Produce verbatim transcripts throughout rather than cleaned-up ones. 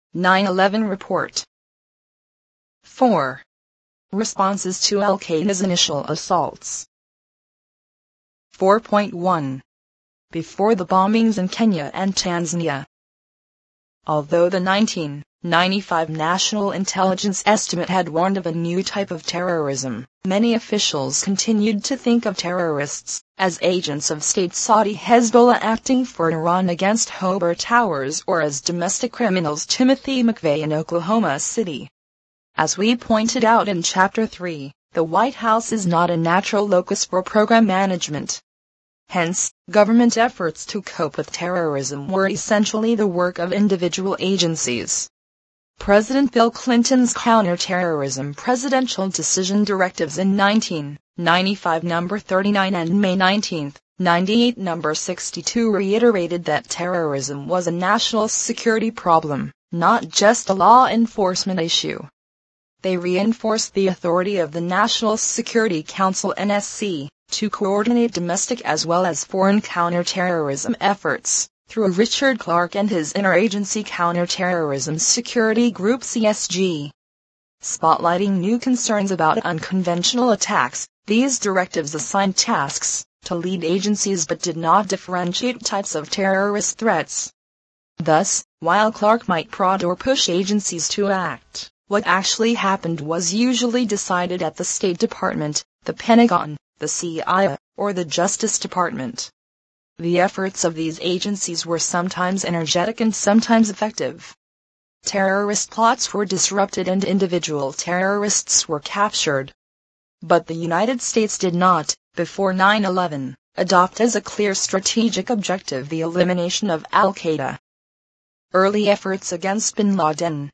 nine eleven report. four. Responses to Al-Qaeda's initial assaults. four point one. Before the bombings in Kenya and Tanzania. Although the nineteen ninety-five National Intelligence Estimate had warned of a new type of terrorism, many officials continued to think of terrorists as agents of state Saudi Hezbollah acting for Iran against Hobart Towers or as domestic criminals Timothy McVeigh in Oklahoma City. As we pointed out in Chapter three, the White House is not a natural locus for program management. Hence, government efforts to cope with terrorism were essentially the work of individual agencies. President Bill Clinton's counterterrorism presidential decision directives in nineteen ninety-five number thirty-nine and May nineteenth, ninety-eight number sixty-two reiterated that terrorism was a national security problem, not just a law enforcement issue. They reinforced the authority of the National Security Council N S C to coordinate domestic as well as foreign counterterrorism efforts, through Richard Clarke and his Interagency Counterterrorism Security Group C S G. Spotlighting new concerns about unconventional attacks, these directives assigned tasks to lead agencies but did not differentiate types of terrorist threats. Thus, while Clarke might prod or push agencies to act, what actually happened was usually decided at the State Department, the Pentagon, the C I A, or the Justice Department. The efforts of these agencies were sometimes energetic and sometimes effective. Terrorist plots were disrupted and individual terrorists were captured. But the United States did not, before nine eleven, adopt as a clear strategic objective the elimination of Al-Qaeda. Early efforts against bin Laden.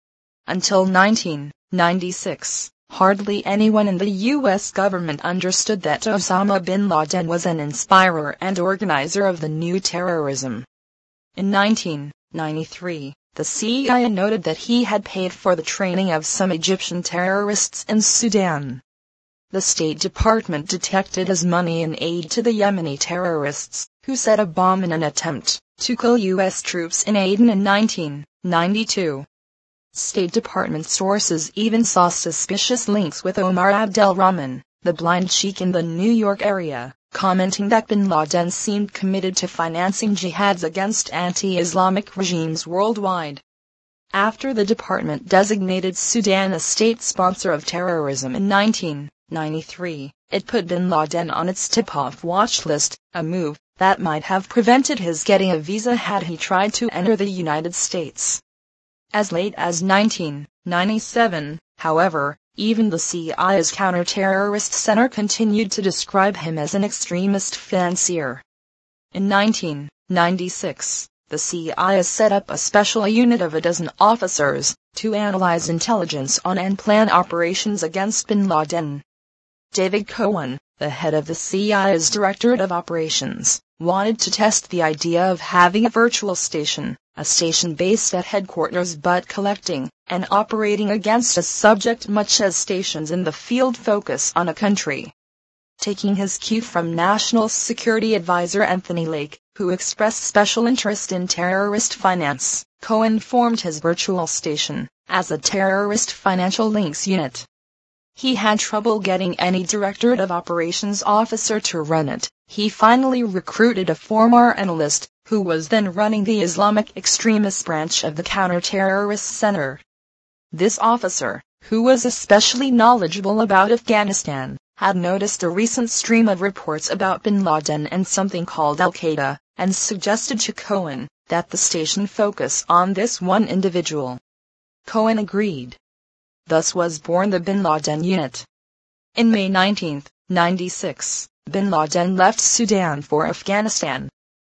Until nineteen ninety-six, hardly anyone in the U S government understood that Osama bin Laden was an inspirer and organizer of the new terrorism. In nineteen ninety-three, the C I A noted that he had paid for the training of some Egyptian terrorists in Sudan. The State Department detected his money in aid to the Yemeni terrorists, who set a bomb in an attempt to kill U S troops in Aden in nineteen ninety-two. State Department sources even saw suspicious links with Omar Abdel-Rahman, the blind sheikh in the New York area, commenting that bin Laden seemed committed to financing jihads against anti-Islamic regimes worldwide. After the department designated Sudan a state sponsor of terrorism in nineteen ninety-three, it put bin Laden on its tip-off watch list, a move that might have prevented his getting a visa had he tried to enter the United States. As late as nineteen ninety-seven, however, even the C I A's Counterterrorist Center continued to describe him as an extremist financier. In nineteen ninety-six, the C I A set up a special unit of a dozen officers to analyze intelligence on and plan operations against bin Laden. David Cohen, the head of the C I A's Directorate of Operations, wanted to test the idea of having a virtual station, a station based at headquarters but collecting and operating against a subject much as stations in the field focus on a country. Taking his cue from National Security Advisor Anthony Lake, who expressed special interest in terrorist finance, Cohen formed his virtual station as a terrorist financial links unit. He had trouble getting any Directorate of Operations officer to run it. He finally recruited a former analyst, who was then running the Islamic extremist branch of the Counterterrorist Center. This officer, who was especially knowledgeable about Afghanistan, had noticed a recent stream of reports about bin Laden and something called Al-Qaeda, and suggested to Cohen that the station focus on this one individual. Cohen agreed. Thus was born the bin Laden unit. In May nineteenth, ninety-six, bin Laden left Sudan for Afghanistan.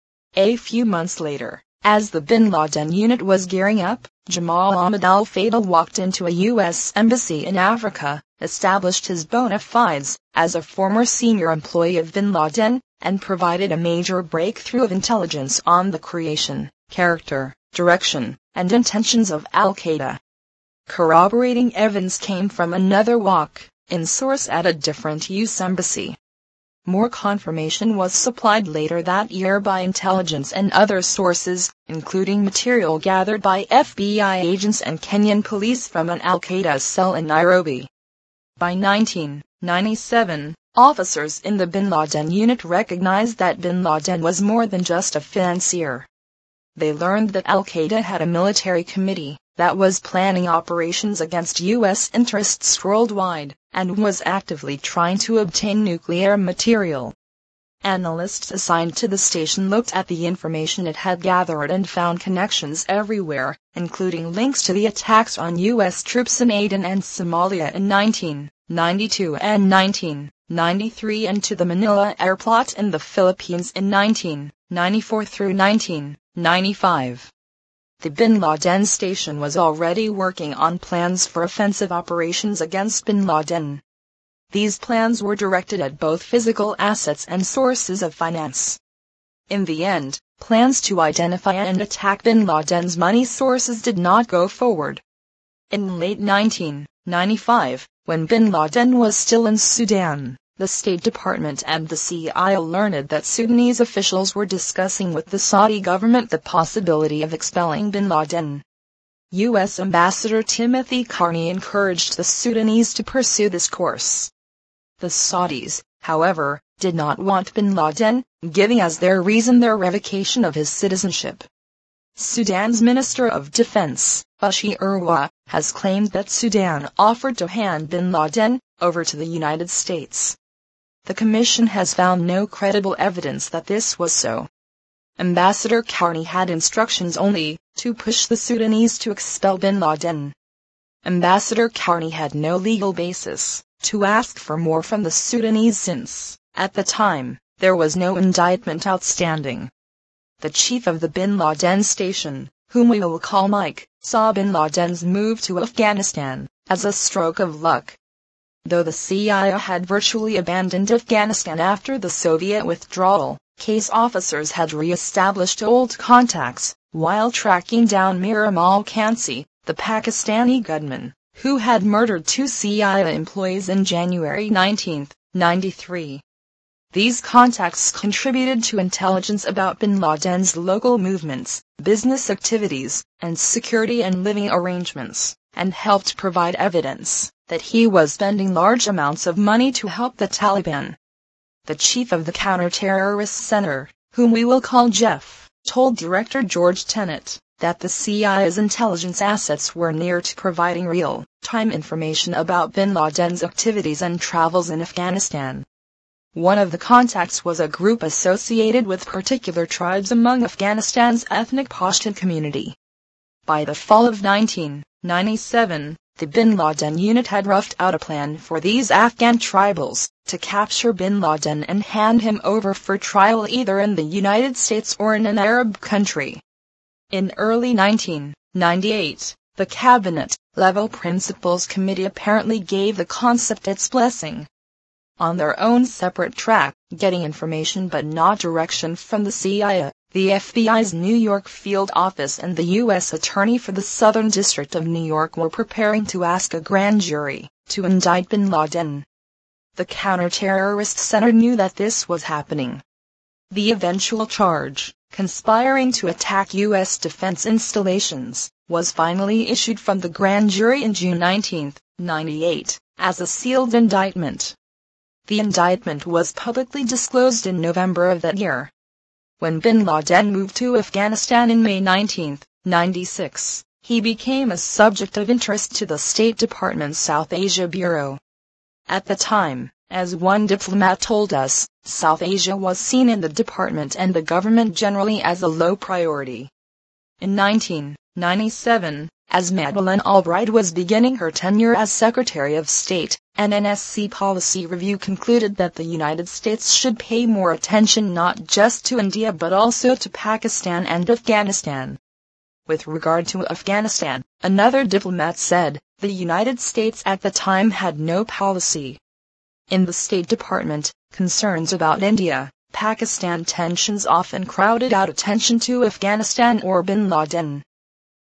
A few months later, as the bin Laden unit was gearing up, Jamal Ahmed al-Fadl walked into a U S embassy in Africa, established his bona fides as a former senior employee of bin Laden, and provided a major breakthrough of intelligence on the creation, character, direction, and intentions of Al-Qaeda. Corroborating evidence came from another walk-in source at a different U S embassy. More confirmation was supplied later that year by intelligence and other sources, including material gathered by F B I agents and Kenyan police from an al-Qaeda cell in Nairobi. By nineteen ninety-seven, officers in the Bin Laden unit recognized that Bin Laden was more than just a financier. They learned that al-Qaeda had a military committee that was planning operations against U S interests worldwide, and was actively trying to obtain nuclear material. Analysts assigned to the station looked at the information it had gathered and found connections everywhere, including links to the attacks on U S troops in Aden and Somalia in nineteen ninety-two and nineteen ninety-three and to the Manila air plot in the Philippines in nineteen ninety-four through nineteen ninety-five. The Bin Laden station was already working on plans for offensive operations against Bin Laden. These plans were directed at both physical assets and sources of finance. In the end, plans to identify and attack Bin Laden's money sources did not go forward. In late nineteen ninety-five, when Bin Laden was still in Sudan, the State Department and the C I A learned that Sudanese officials were discussing with the Saudi government the possibility of expelling Bin Laden. U S Ambassador Timothy Carney encouraged the Sudanese to pursue this course. The Saudis, however, did not want Bin Laden, giving as their reason their revocation of his citizenship. Sudan's Minister of Defense, Bashir Urwa, has claimed that Sudan offered to hand Bin Laden over to the United States. The Commission has found no credible evidence that this was so. Ambassador Carney had instructions only to push the Sudanese to expel Bin Laden. Ambassador Carney had no legal basis to ask for more from the Sudanese since, at the time, there was no indictment outstanding. The chief of the Bin Laden station, whom we will call Mike, saw Bin Laden's move to Afghanistan as a stroke of luck. Though the C I A had virtually abandoned Afghanistan after the Soviet withdrawal, case officers had re-established old contacts, while tracking down Mir Amal Kansi, the Pakistani gunman, who had murdered two C I A employees in January nineteen ninety-three. These contacts contributed to intelligence about Bin Laden's local movements, business activities, and security and living arrangements, and helped provide evidence that he was spending large amounts of money to help the Taliban. The chief of the Counter-Terrorist Center, whom we will call Jeff, told Director George Tenet that the C I A's intelligence assets were near to providing real-time information about Bin Laden's activities and travels in Afghanistan. One of the contacts was a group associated with particular tribes among Afghanistan's ethnic Pashtun community. By the fall of nineteen ninety-seven, the Bin Laden unit had roughed out a plan for these Afghan tribals to capture Bin Laden and hand him over for trial either in the United States or in an Arab country. In early nineteen ninety-eight, the Cabinet-level Principals Committee apparently gave the concept its blessing. On their own separate track, getting information but not direction from the C I A, the F B I's New York field office and the U S Attorney for the Southern District of New York were preparing to ask a grand jury to indict Bin Laden. The Counter-Terrorist Center knew that this was happening. The eventual charge, conspiring to attack U S defense installations, was finally issued from the grand jury in June nineteen ninety-eight, as a sealed indictment. The indictment was publicly disclosed in November of that year. When Bin Laden moved to Afghanistan in May nineteen ninety-six, he became a subject of interest to the State Department's South Asia Bureau. At the time, as one diplomat told us, South Asia was seen in the department and the government generally as a low priority. In nineteen ninety-seven, as Madeleine Albright was beginning her tenure as Secretary of State, an N S C policy review concluded that the United States should pay more attention not just to India but also to Pakistan and Afghanistan. With regard to Afghanistan, another diplomat said, the United States at the time had no policy. In the State Department, concerns about India, Pakistan tensions often crowded out attention to Afghanistan or Bin Laden.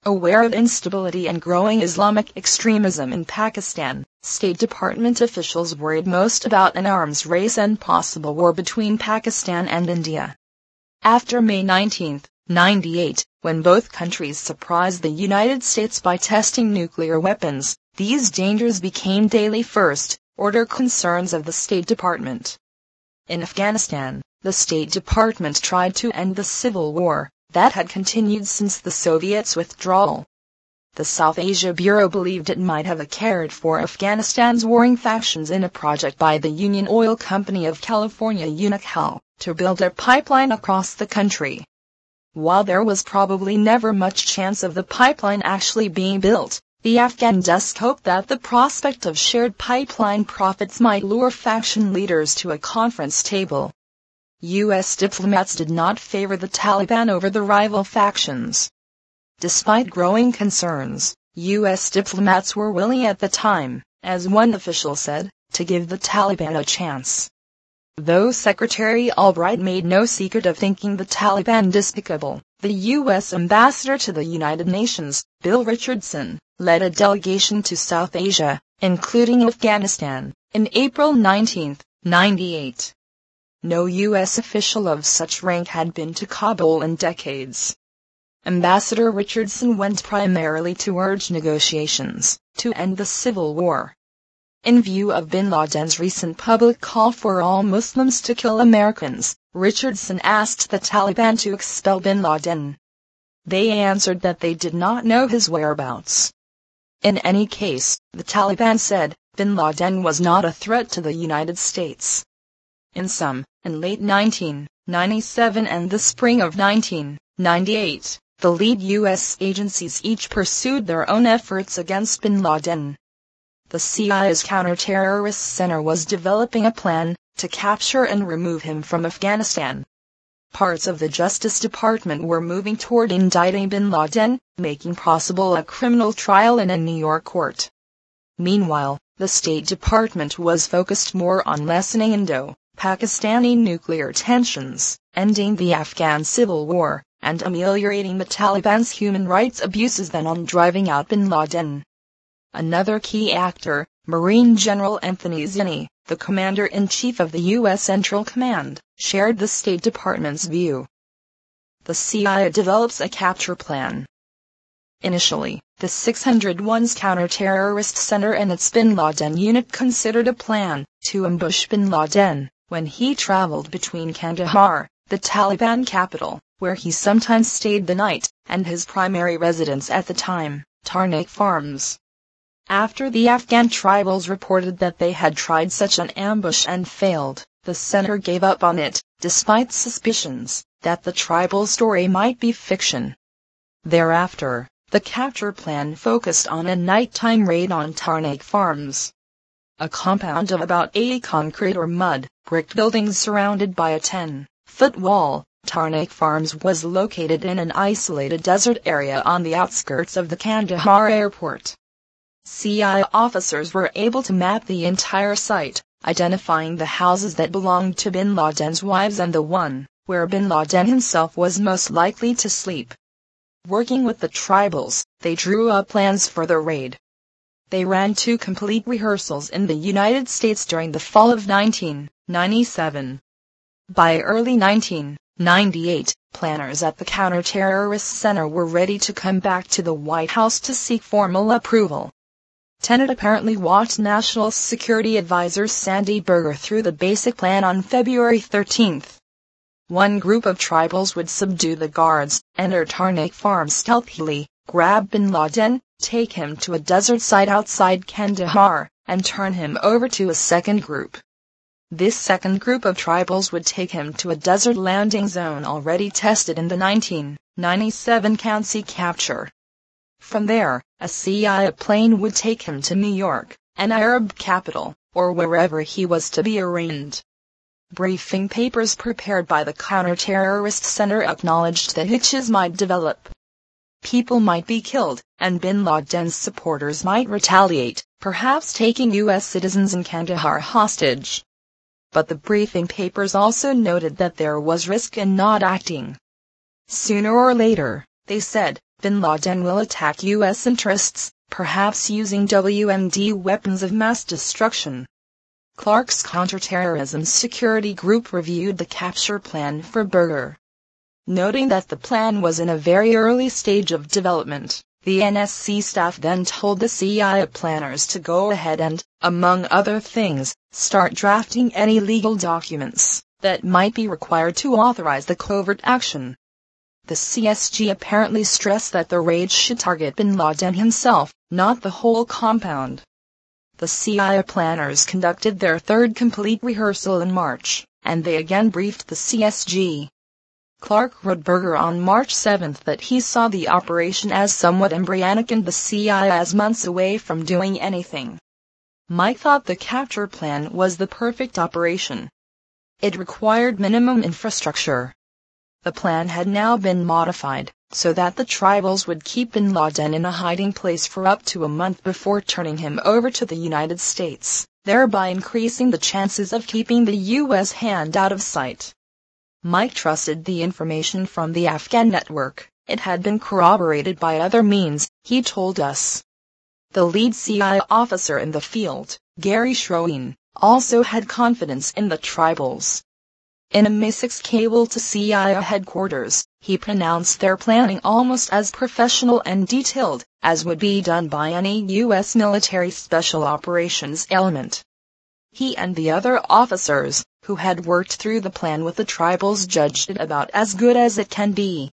Aware of instability and growing Islamic extremism in Pakistan, State Department officials worried most about an arms race and possible war between Pakistan and India. After May nineteenth, ninety-eight, when both countries surprised the United States by testing nuclear weapons, these dangers became daily first-order concerns of the State Department. In Afghanistan, the State Department tried to end the civil war that had continued since the Soviets' withdrawal. The South Asia Bureau believed it might have cared for Afghanistan's warring factions in a project by the Union Oil Company of California Unocal to build a pipeline across the country. While there was probably never much chance of the pipeline actually being built, the Afghan desk hoped that the prospect of shared pipeline profits might lure faction leaders to a conference table. U S diplomats did not favor the Taliban over the rival factions. Despite growing concerns, U S diplomats were willing at the time, as one official said, to give the Taliban a chance. Though Secretary Albright made no secret of thinking the Taliban despicable, the U S ambassador to the United Nations, Bill Richardson, led a delegation to South Asia, including Afghanistan, in April nineteenth, ninety-eight. No U S official of such rank had been to Kabul in decades. Ambassador Richardson went primarily to urge negotiations to end the civil war. In view of bin Laden's recent public call for all Muslims to kill Americans, Richardson asked the Taliban to expel bin Laden. They answered that they did not know his whereabouts. In any case, the Taliban said, bin Laden was not a threat to the United States. In sum, in late nineteen ninety-seven and the spring of nineteen ninety-eight, the lead U S agencies each pursued their own efforts against bin Laden. The C I A's Counter-Terrorist Center was developing a plan to capture and remove him from Afghanistan. Parts of the Justice Department were moving toward indicting bin Laden, making possible a criminal trial in a New York court. Meanwhile, the State Department was focused more on lessening Indo-Pakistani nuclear tensions, ending the Afghan civil war, and ameliorating the Taliban's human rights abuses than on driving out bin Laden. Another key actor, Marine General Anthony Zinni, the Commander-in-Chief of the U S Central Command, shared the State Department's view. The C I A develops a capture plan. Initially, the six hundred one's Counter-Terrorist Center and its bin Laden unit considered a plan to ambush bin Laden when he traveled between Kandahar, the Taliban capital, where he sometimes stayed the night, and his primary residence at the time, Tarnak Farms. After the Afghan tribals reported that they had tried such an ambush and failed, the center gave up on it, despite suspicions that the tribal story might be fiction. Thereafter, the capture plan focused on a nighttime raid on Tarnak Farms, a compound of about eighty concrete or mud brick buildings surrounded by a ten-foot wall. Tarnak Farms was located in an isolated desert area on the outskirts of the Kandahar airport. C I A officers were able to map the entire site, identifying the houses that belonged to bin Laden's wives and the one where bin Laden himself was most likely to sleep. Working with the tribals, they drew up plans for the raid. They ran two complete rehearsals in the United States during the fall of nineteen ninety-seven. By early nineteen ninety-eight, planners at the Counter-Terrorist Center were ready to come back to the White House to seek formal approval. Tenet apparently walked National Security Advisor Sandy Berger through the basic plan on February thirteenth. One group of tribals would subdue the guards, enter Tarnak Farms stealthily, grab bin Laden, take him to a desert site outside Kandahar, and turn him over to a second group. This second group of tribals would take him to a desert landing zone already tested in the nineteen ninety-seven Khansi capture. From there, a C I A plane would take him to New York, an Arab capital, or wherever he was to be arraigned. Briefing papers prepared by the Counter-Terrorist Center acknowledged that hitches might develop. People might be killed, and bin Laden's supporters might retaliate, perhaps taking U S citizens in Kandahar hostage. But the briefing papers also noted that there was risk in not acting. Sooner or later, they said, bin Laden will attack U S interests, perhaps using W M D weapons of mass destruction. Clark's Counterterrorism Security Group reviewed the capture plan for Berger. Noting that the plan was in a very early stage of development, the N S C staff then told the C I A planners to go ahead and, among other things, start drafting any legal documents that might be required to authorize the covert action. The C S G apparently stressed that the raid should target bin Laden himself, not the whole compound. The C I A planners conducted their third complete rehearsal in March, and they again briefed the C S G. Clark wrote Berger on March seventh that he saw the operation as somewhat embryonic and the C I A as months away from doing anything. Mike thought the capture plan was the perfect operation. It required minimum infrastructure. The plan had now been modified, so that the tribals would keep bin Laden in a hiding place for up to a month before turning him over to the United States, thereby increasing the chances of keeping the U S hand out of sight. Mike trusted the information from the Afghan network. It had been corroborated by other means, he told us. The lead C I A officer in the field, Gary Schroen, also had confidence in the tribals. In a May sixth cable to C I A headquarters, he pronounced their planning almost as professional and detailed as would be done by any U S military special operations element. He and the other officers, who had worked through the plan with the tribals, judged it about as good as it can be.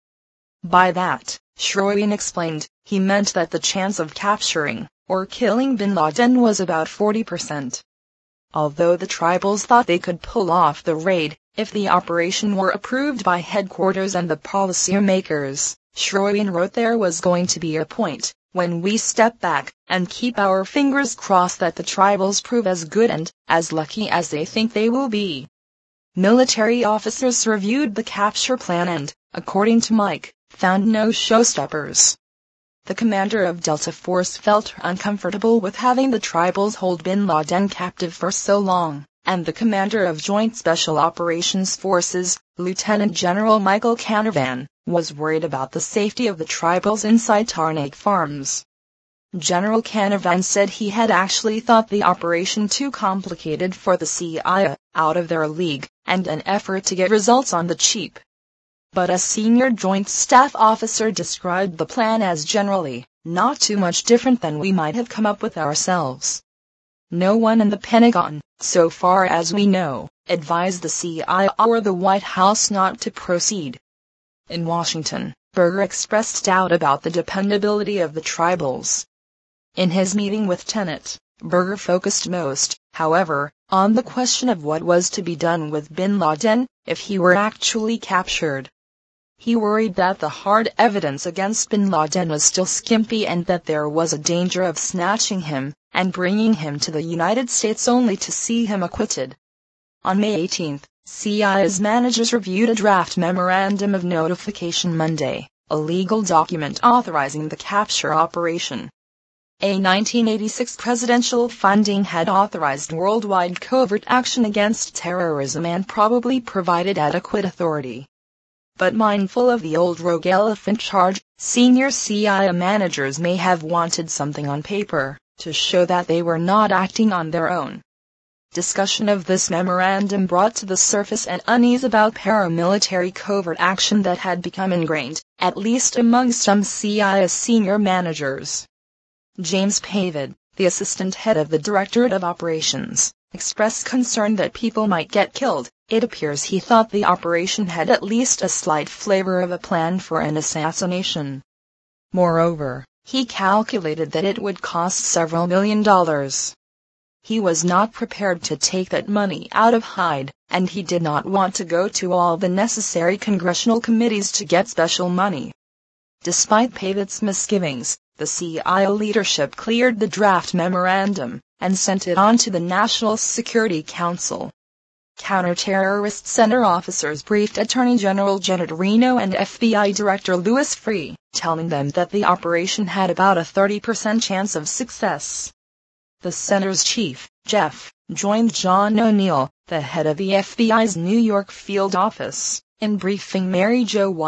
By that, Schroen explained, he meant that the chance of capturing or killing bin Laden was about forty percent. Although the tribals thought they could pull off the raid if the operation were approved by headquarters and the policymakers, Schroen wrote there was going to be a point when we step back and keep our fingers crossed that the tribals prove as good and as lucky as they think they will be. Military officers reviewed the capture plan and, according to Mike, found no showstoppers. The commander of Delta Force felt uncomfortable with having the tribals hold bin Laden captive for so long, and the commander of Joint Special Operations Forces, Lieutenant General Michael Canavan, was worried about the safety of the tribals inside Tarnak Farms. General Canavan said he had actually thought the operation too complicated for the C I A, out of their league, and an effort to get results on the cheap. But a senior Joint Staff officer described the plan as generally not too much different than we might have come up with ourselves. No one in the Pentagon, so far as we know, advised the C I A or the White House not to proceed. In Washington, Berger expressed doubt about the dependability of the tribals. In his meeting with Tenet, Berger focused most, however, on the question of what was to be done with bin Laden if he were actually captured. He worried that the hard evidence against bin Laden was still skimpy and that there was a danger of snatching him and bringing him to the United States only to see him acquitted. On May eighteenth, C I A's managers reviewed a draft Memorandum of Notification Monday, a legal document authorizing the capture operation. A nineteen eighty-six presidential funding had authorized worldwide covert action against terrorism and probably provided adequate authority. But mindful of the old rogue elephant charge, senior C I A managers may have wanted something on paper to show that they were not acting on their own. Discussion of this memorandum brought to the surface an unease about paramilitary covert action that had become ingrained, at least among some C I A senior managers. James Pavid, the assistant head of the Directorate of Operations, expressed concern that people might get killed. It appears he thought the operation had at least a slight flavor of a plan for an assassination. Moreover, he calculated that it would cost several million dollars. He was not prepared to take that money out of Hyde, and he did not want to go to all the necessary congressional committees to get special money. Despite Pavid's misgivings, the C I A leadership cleared the draft memorandum and sent it on to the National Security Council. Counter-Terrorist Center officers briefed Attorney General Janet Reno and F B I Director Louis Freeh, telling them that the operation had about a thirty percent chance of success. The center's chief, Jeff, joined John O'Neill, the head of the F B I's New York field office, in briefing Mary Jo White,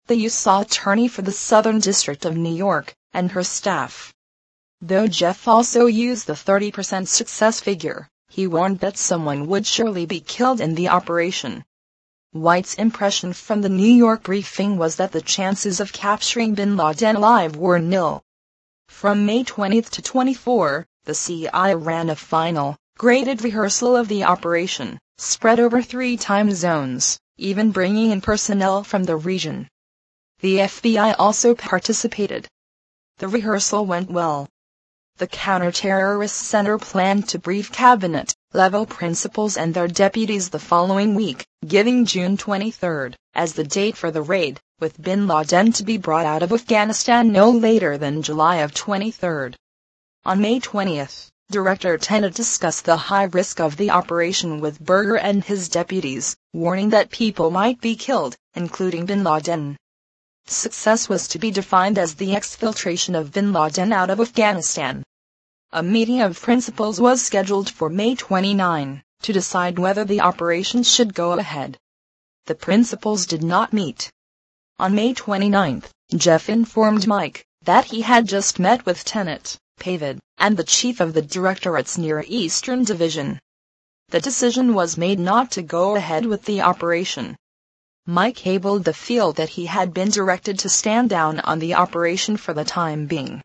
the U S Attorney for the Southern District of New York, and her staff. Though Jeff also used the thirty percent success figure, he warned that someone would surely be killed in the operation. White's impression from the New York briefing was that the chances of capturing bin Laden alive were nil. From May twentieth to twenty-fourth, the C I A ran a final, graded rehearsal of the operation, spread over three time zones, even bringing in personnel from the region. The F B I also participated. The rehearsal went well. The Counterterrorist Center planned to brief cabinet-level principals and their deputies the following week, giving June twenty-third as the date for the raid, with bin Laden to be brought out of Afghanistan no later than July of twenty-third. On May twentieth, Director Tenet discussed the high risk of the operation with Berger and his deputies, warning that people might be killed, including bin Laden. Success was to be defined as the exfiltration of bin Laden out of Afghanistan. A meeting of principals was scheduled for May twenty-ninth, to decide whether the operation should go ahead. The principals did not meet. On May twenty-ninth, Jeff informed Mike that he had just met with Tenet, Pavid, and the chief of the Directorate's Near Eastern Division. The decision was made not to go ahead with the operation. Mike cabled the field that he had been directed to stand down on the operation for the time being.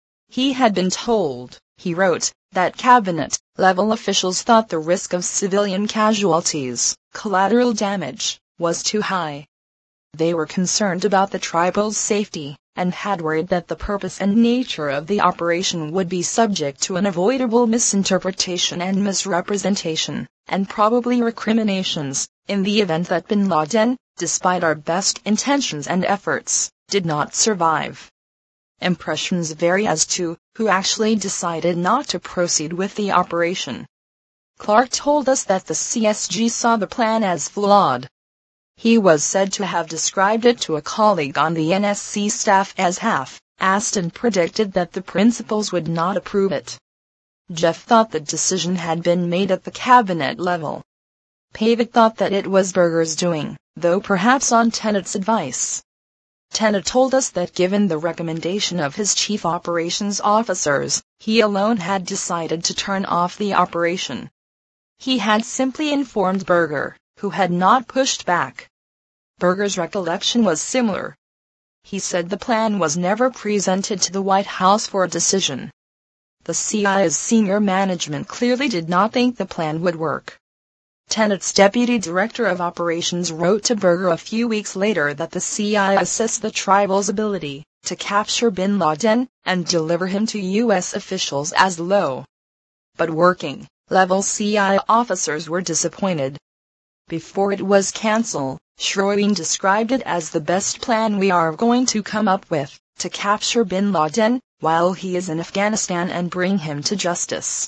He had been told, he wrote, that cabinet-level officials thought the risk of civilian casualties, collateral damage, was too high. They were concerned about the tribal's safety, and had worried that the purpose and nature of the operation would be subject to unavoidable misinterpretation and misrepresentation, and probably recriminations, in the event that bin Laden, despite our best intentions and efforts, did not survive. Impressions vary as to who actually decided not to proceed with the operation. Clark told us that the C S G saw the plan as flawed. He was said to have described it to a colleague on the N S C staff as half-assed and predicted that the principals would not approve it. Jeff thought the decision had been made at the cabinet level. Pavid thought that it was Berger's doing, though perhaps on Tenet's advice. Tenet told us that given the recommendation of his chief operations officers, he alone had decided to turn off the operation. He had simply informed Berger, who had not pushed back. Berger's recollection was similar. He said the plan was never presented to the White House for a decision. The C I A's senior management clearly did not think the plan would work. Tenet's deputy director of operations wrote to Berger a few weeks later that the C I A assessed the tribal's ability to capture bin Laden and deliver him to U S officials as low. But working-level C I A officers were disappointed. Before it was cancelled, Schroen described it as the best plan we are going to come up with, to capture bin Laden while he is in Afghanistan and bring him to justice.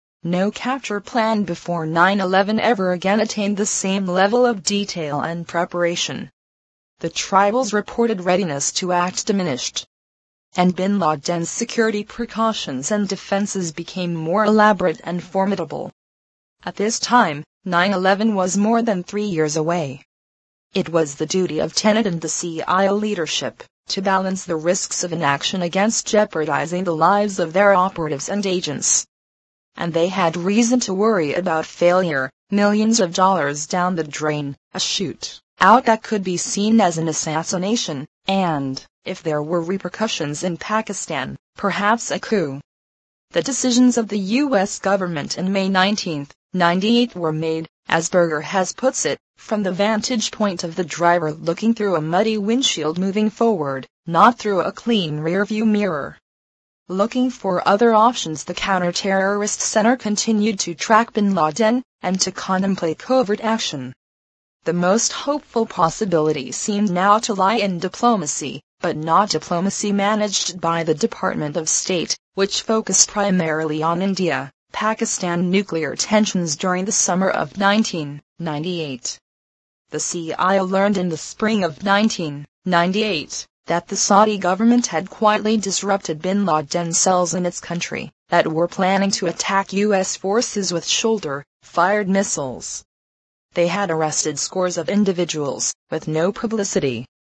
No capture plan before nine eleven ever again attained the same level of detail and preparation. The tribal's reported readiness to act diminished, and bin Laden's security precautions and defenses became more elaborate and formidable. At this time, nine eleven was more than three years away. It was the duty of Tenet and the C I A leadership to balance the risks of inaction against jeopardizing the lives of their operatives and agents. And they had reason to worry about failure, millions of dollars down the drain, a shoot-out that could be seen as an assassination, and, if there were repercussions in Pakistan, perhaps a coup. The decisions of the U S government in May nineteenth, ninety-eight were made, as Berger has puts it, from the vantage point of the driver looking through a muddy windshield moving forward, not through a clean rearview mirror. Looking for other options, the Counterterrorist Center continued to track bin Laden and to contemplate covert action. The most hopeful possibility seemed now to lie in diplomacy, but not diplomacy managed by the Department of State, which focused primarily on India, Pakistan nuclear tensions during the summer of nineteen ninety-eight. The C I A learned in the spring of nineteen ninety-eight that the Saudi government had quietly disrupted bin Laden cells in its country that were planning to attack U S forces with shoulder-fired missiles. They had arrested scores of individuals, with no publicity.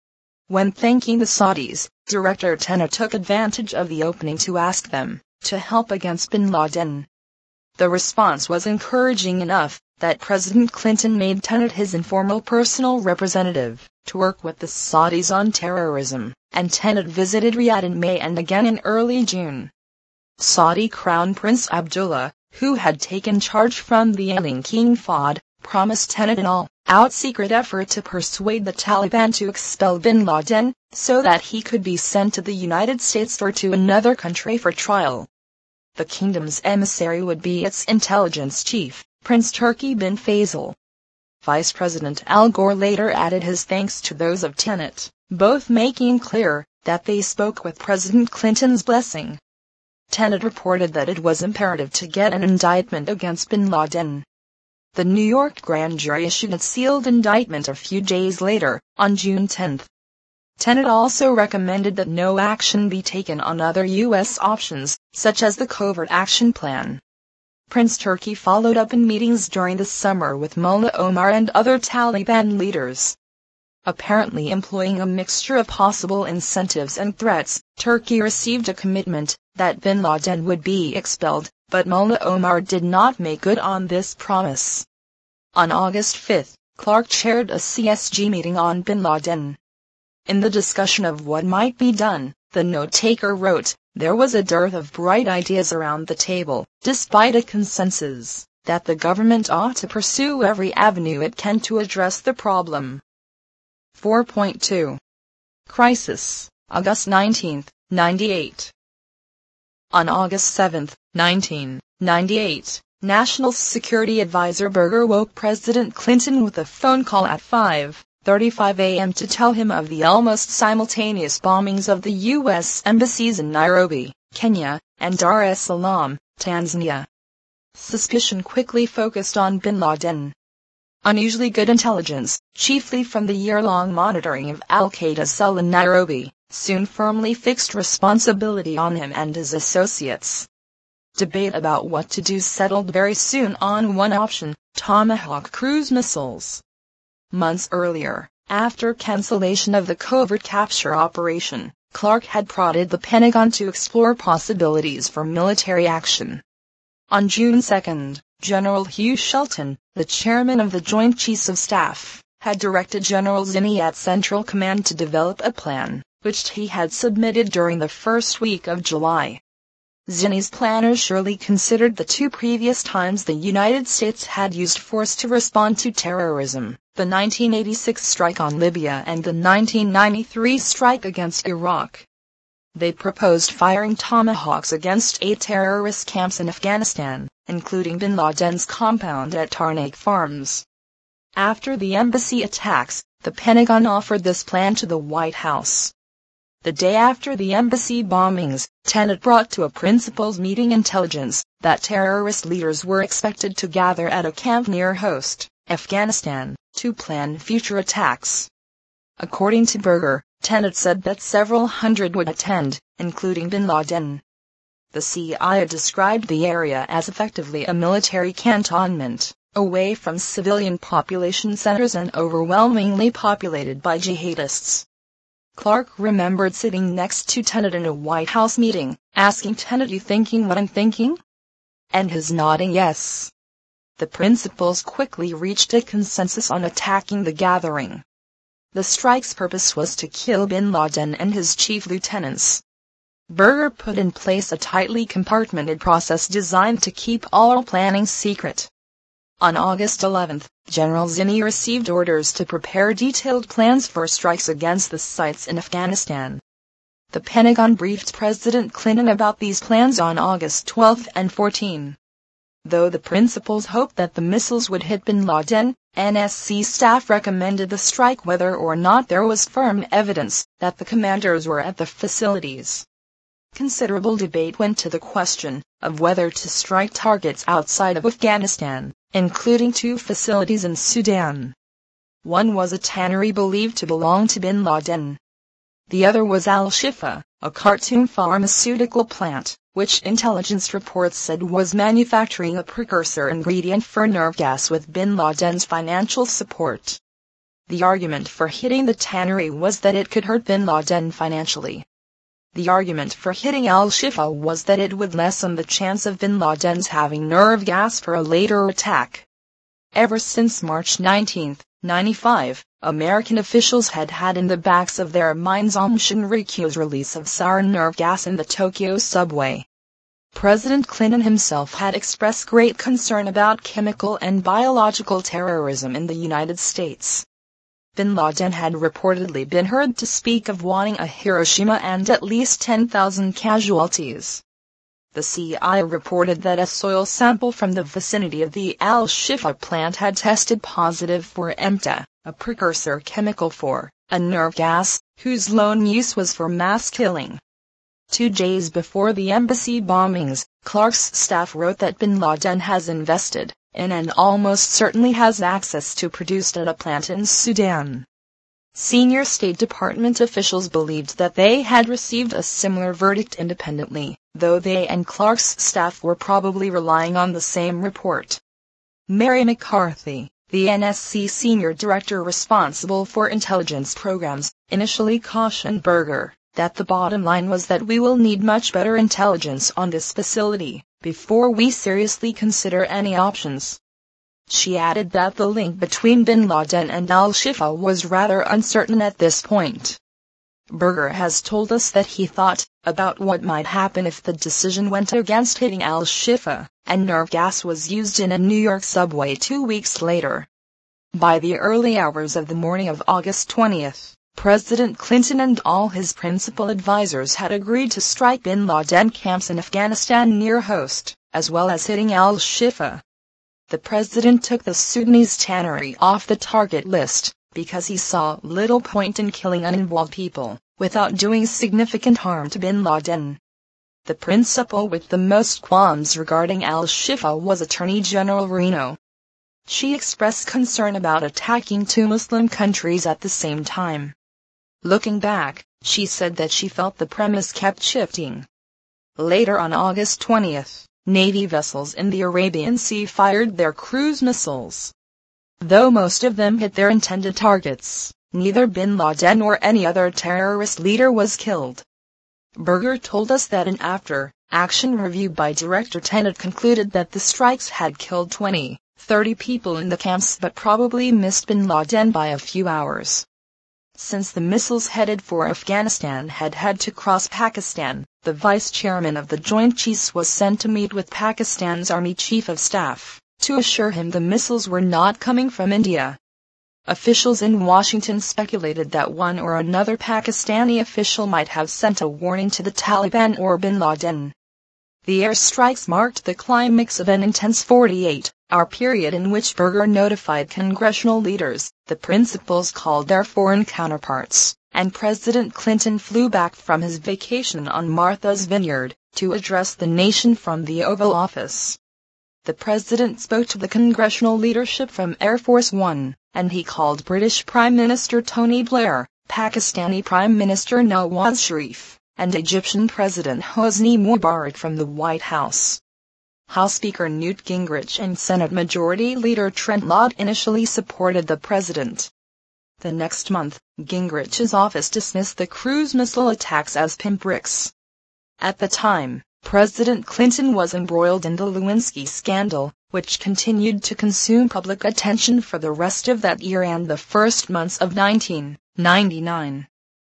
When thanking the Saudis, Director Tenet took advantage of the opening to ask them to help against bin Laden. The response was encouraging enough that President Clinton made Tenet his informal personal representative to work with the Saudis on terrorism, and Tenet visited Riyadh in May and again in early June. Saudi Crown Prince Abdullah, who had taken charge from the ailing King Fahd, promised Tenet an all-out secret effort to persuade the Taliban to expel bin Laden, so that he could be sent to the United States or to another country for trial. The kingdom's emissary would be its intelligence chief, Prince Turki bin Faisal. Vice President Al Gore later added his thanks to those of Tenet, both making clear that they spoke with President Clinton's blessing. Tenet reported that it was imperative to get an indictment against bin Laden. The New York grand jury issued a sealed indictment a few days later, on June tenth. Tenet also recommended that no action be taken on other U S options, such as the Covert Action Plan. Prince Turki followed up in meetings during the summer with Mullah Omar and other Taliban leaders. Apparently employing a mixture of possible incentives and threats, Turki received a commitment that bin Laden would be expelled, but Mullah Omar did not make good on this promise. On August fifth, Clark chaired a C S G meeting on bin Laden. In the discussion of what might be done, the note-taker wrote, there was a dearth of bright ideas around the table, despite a consensus that the government ought to pursue every avenue it can to address the problem. four point two. Crisis, August nineteenth, ninety-eight. On August seventh, nineteen ninety-eight, National Security Advisor Berger woke President Clinton with a phone call at five thirty-five a m to tell him of the almost simultaneous bombings of the U S embassies in Nairobi, Kenya, and Dar es Salaam, Tanzania. Suspicion quickly focused on bin Laden. Unusually good intelligence, chiefly from the year-long monitoring of Al-Qaeda's cell in Nairobi, soon firmly fixed responsibility on him and his associates. Debate about what to do settled very soon on one option: Tomahawk cruise missiles. Months earlier, after cancellation of the covert capture operation, Clark had prodded the Pentagon to explore possibilities for military action. On June second, General Hugh Shelton, the chairman of the Joint Chiefs of Staff, had directed General Zinni at Central Command to develop a plan, which he had submitted during the first week of July. Zinni's planners surely considered the two previous times the United States had used force to respond to terrorism, the nineteen eighty-six strike on Libya and the nineteen ninety-three strike against Iraq. They proposed firing tomahawks against eight terrorist camps in Afghanistan, including bin Laden's compound at Tarnak Farms. After the embassy attacks, the Pentagon offered this plan to the White House. The day after the embassy bombings, Tenet brought to a principals meeting intelligence that terrorist leaders were expected to gather at a camp near Host, Afghanistan, to plan future attacks. According to Berger, Tenet said that several hundred would attend, including bin Laden. The C I A described the area as effectively a military cantonment, away from civilian population centers and overwhelmingly populated by jihadists. Clark remembered sitting next to Tenet in a White House meeting, asking Tenet, "You thinking what I'm thinking?" and his nodding yes. The principals quickly reached a consensus on attacking the gathering. The strike's purpose was to kill bin Laden and his chief lieutenants. Berger put in place a tightly compartmented process designed to keep all planning secret. On August eleventh, General Zinni received orders to prepare detailed plans for strikes against the sites in Afghanistan. The Pentagon briefed President Clinton about these plans on August twelfth and fourteenth. Though the principals hoped that the missiles would hit bin Laden, N S C staff recommended the strike whether or not there was firm evidence that the commanders were at the facilities. Considerable debate went to the question of whether to strike targets outside of Afghanistan, including two facilities in Sudan. One was a tannery believed to belong to bin Laden. The other was Al-Shifa, a Khartoum pharmaceutical plant, which intelligence reports said was manufacturing a precursor ingredient for nerve gas with bin Laden's financial support. The argument for hitting the tannery was that it could hurt bin Laden financially. The argument for hitting al-Shifa was that it would lessen the chance of bin Laden's having nerve gas for a later attack. Ever since March nineteenth, ninety-five, American officials had had in the backs of their minds Aum Shinrikyo's release of sarin nerve gas in the Tokyo subway. President Clinton himself had expressed great concern about chemical and biological terrorism in the United States. Bin Laden had reportedly been heard to speak of wanting a Hiroshima and at least ten thousand casualties. The C I A reported that a soil sample from the vicinity of the al-Shifa plant had tested positive for E M T A, a precursor chemical for a nerve gas, whose lone use was for mass killing. Two days before the embassy bombings, Clark's staff wrote that bin Laden has invested in and almost certainly has access to produced at a plant in Sudan. Senior State Department officials believed that they had received a similar verdict independently, though they and Clark's staff were probably relying on the same report. Mary McCarthy, the N S C senior director responsible for intelligence programs, initially cautioned Berger that the bottom line was that we will need much better intelligence on this facility before we seriously consider any options. She added that the link between bin Laden and al-Shifa was rather uncertain at this point. Berger has told us that he thought about what might happen if the decision went against hitting al-Shifa, and nerve gas was used in a New York subway two weeks later. By the early hours of the morning of August twentieth, President Clinton and all his principal advisors had agreed to strike bin Laden camps in Afghanistan near Host, as well as hitting al-Shifa. The president took the Sudanese tannery off the target list, because he saw little point in killing uninvolved people, without doing significant harm to bin Laden. The principal with the most qualms regarding al-Shifa was Attorney General Reno. She expressed concern about attacking two Muslim countries at the same time. Looking back, she said that she felt the premise kept shifting. Later on August twentieth, Navy vessels in the Arabian Sea fired their cruise missiles. Though most of them hit their intended targets, neither bin Laden nor any other terrorist leader was killed. Berger told us that an after-action review by Director Tenet concluded that the strikes had killed twenty, thirty people in the camps but probably missed bin Laden by a few hours. Since the missiles headed for Afghanistan had had to cross Pakistan, the vice chairman of the Joint Chiefs was sent to meet with Pakistan's Army Chief of Staff to assure him the missiles were not coming from India. Officials in Washington speculated that one or another Pakistani official might have sent a warning to the Taliban or bin Laden. The airstrikes marked the climax of an intense forty-eight hour period in which Berger notified congressional leaders, the principals called their foreign counterparts, and President Clinton flew back from his vacation on Martha's Vineyard to address the nation from the Oval Office. The president spoke to the congressional leadership from Air Force One, and he called British Prime Minister Tony Blair, Pakistani Prime Minister Nawaz Sharif, and Egyptian President Hosni Mubarak from the White House. House Speaker Newt Gingrich and Senate Majority Leader Trent Lott initially supported the president. The next month, Gingrich's office dismissed the cruise missile attacks as pinpricks. At the time, President Clinton was embroiled in the Lewinsky scandal, which continued to consume public attention for the rest of that year and the first months of nineteen ninety-nine.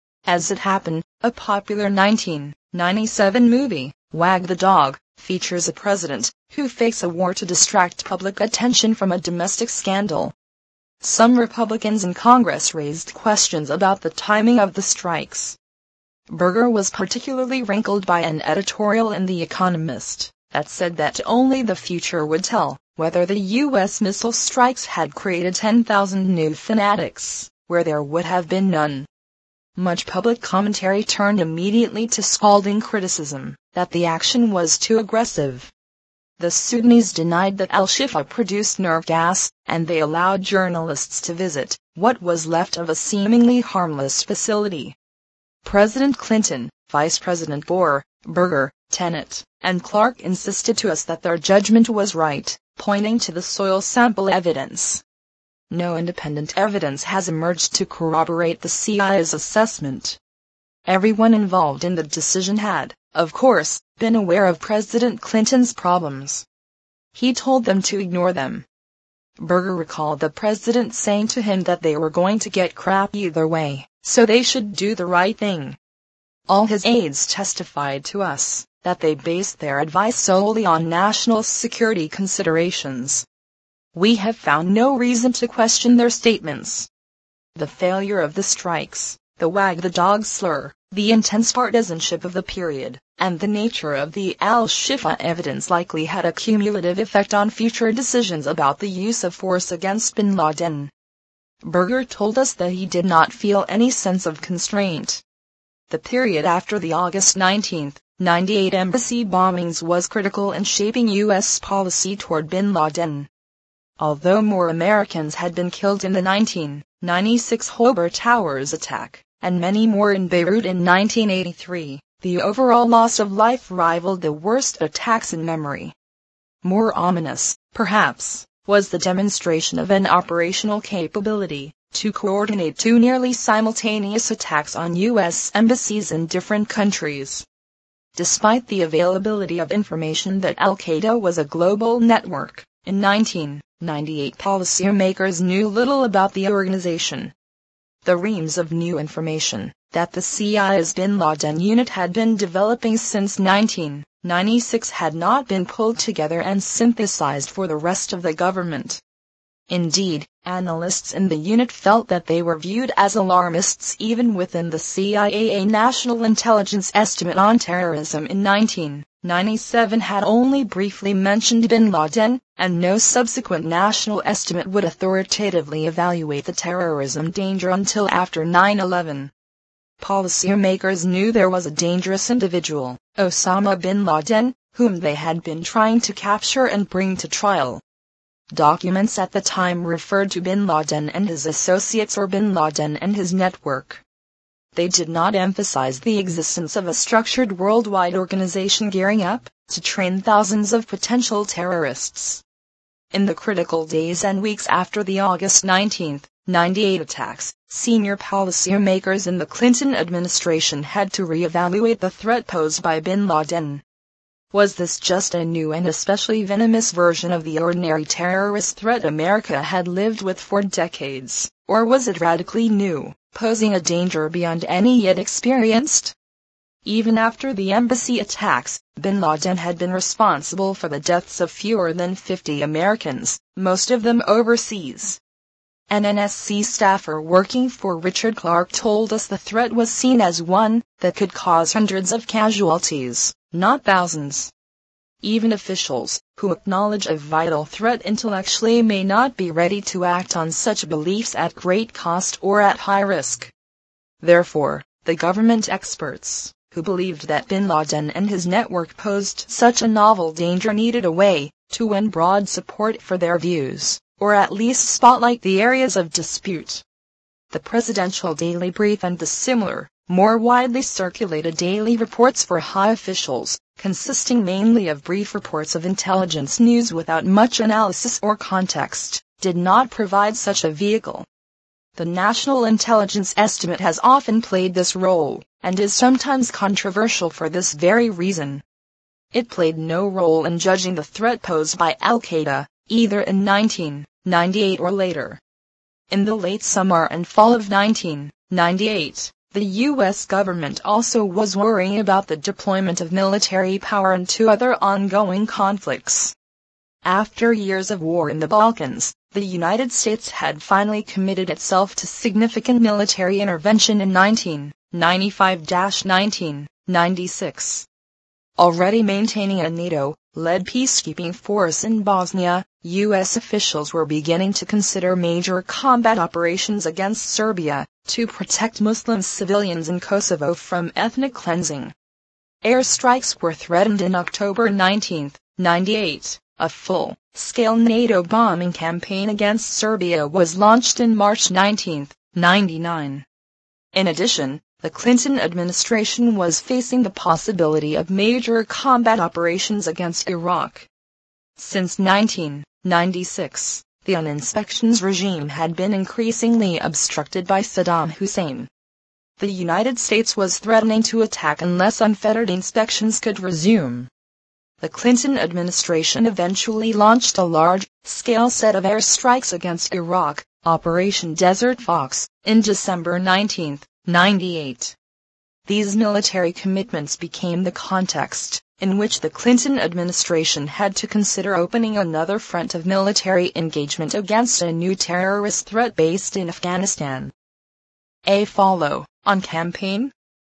As it happened, a popular nineteen ninety-seven movie, Wag the Dog, features a president who fakes a war to distract public attention from a domestic scandal. Some Republicans in Congress raised questions about the timing of the strikes. Berger was particularly rankled by an editorial in The Economist that said that only the future would tell whether the U S missile strikes had created ten thousand new fanatics, where there would have been none. Much public commentary turned immediately to scalding criticism that the action was too aggressive. The Sudanese denied that al-Shifa produced nerve gas, and they allowed journalists to visit what was left of a seemingly harmless facility. President Clinton, Vice President Gore, Berger, Tenet, and Clark insisted to us that their judgment was right, pointing to the soil sample evidence. no independent evidence has emerged to corroborate the C I A's assessment. Everyone involved in the decision had, of course, been aware of President Clinton's problems. He told them to ignore them. Berger recalled the president saying to him that they were going to get crap either way, so they should do the right thing. All his aides testified to us that they based their advice solely on national security considerations. We have found no reason to question their statements. The failure of the strikes, the wag the dog slur, the intense partisanship of the period, and the nature of the Al-Shifa evidence likely had a cumulative effect on future decisions about the use of force against bin Laden. Berger told us that he did not feel any sense of constraint. The period after the August nineteenth, ninety-eight embassy bombings was critical in shaping U S policy toward bin Laden. Although more Americans had been killed in the nineteen ninety-six Hobart Towers attack, and many more in Beirut in nineteen eighty-three, the overall loss of life rivaled the worst attacks in memory. More ominous, perhaps, was the demonstration of an operational capability to coordinate two nearly simultaneous attacks on U S embassies in different countries. Despite the availability of information that Al-Qaeda was a global network, in nineteen ninety-eight policymakers knew little about the organization. The reams of new information that the C I A's bin Laden unit had been developing since nineteen ninety-six had not been pulled together and synthesized for the rest of the government. Indeed, analysts in the unit felt that they were viewed as alarmists even within the C I A. A national intelligence estimate on terrorism in nineteen ninety-seven had only briefly mentioned bin Laden, and no subsequent national estimate would authoritatively evaluate the terrorism danger until after nine eleven. Policymakers knew there was a dangerous individual, Osama bin Laden, whom they had been trying to capture and bring to trial. Documents at the time referred to bin Laden and his associates or bin Laden and his network. They did not emphasize the existence of a structured worldwide organization gearing up to train thousands of potential terrorists. In the critical days and weeks after the August nineteenth, ninety-eight attacks, senior policymakers in the Clinton administration had to reevaluate the threat posed by bin Laden. Was this just a new and especially venomous version of the ordinary terrorist threat America had lived with for decades, or was it radically new, posing a danger beyond any yet experienced? Even after the embassy attacks, bin Laden had been responsible for the deaths of fewer than fifty Americans, most of them overseas. An N S C staffer working for Richard Clarke told us the threat was seen as one that could cause hundreds of casualties, not thousands. Even officials, who acknowledge a vital threat intellectually, may not be ready to act on such beliefs at great cost or at high risk. Therefore, the government experts, who believed that bin Laden and his network posed such a novel danger, needed a way to win broad support for their views, or at least spotlight the areas of dispute. The Presidential Daily Brief and the similar, more widely circulated daily reports for high officials, consisting mainly of brief reports of intelligence news without much analysis or context, did not provide such a vehicle. The National Intelligence Estimate has often played this role, and is sometimes controversial for this very reason. It played no role in judging the threat posed by Al-Qaeda, either in nineteen ninety-eight or later. In the late summer and fall of nineteen ninety-eight, the U S government also was worrying about the deployment of military power into other ongoing conflicts. After years of war in the Balkans, the United States had finally committed itself to significant military intervention in nineteen ninety-five to nineteen ninety-six. Already maintaining a NATO-led peacekeeping force in Bosnia, U S officials were beginning to consider major combat operations against Serbia to protect Muslim civilians in Kosovo from ethnic cleansing. Airstrikes were threatened in October nineteen ninety-eight. A full-scale NATO bombing campaign against Serbia was launched in March nineteen ninety-nine. In addition, the Clinton administration was facing the possibility of major combat operations against Iraq. Since nineteen ninety-six, The uninspections regime had been increasingly obstructed by Saddam Hussein. The United States was threatening to attack unless unfettered inspections could resume. The Clinton administration eventually launched a large-scale set of airstrikes against Iraq, Operation Desert Fox, in December nineteen ninety-eight. These military commitments became the context in which the Clinton administration had to consider opening another front of military engagement against a new terrorist threat based in Afghanistan. A follow-on campaign?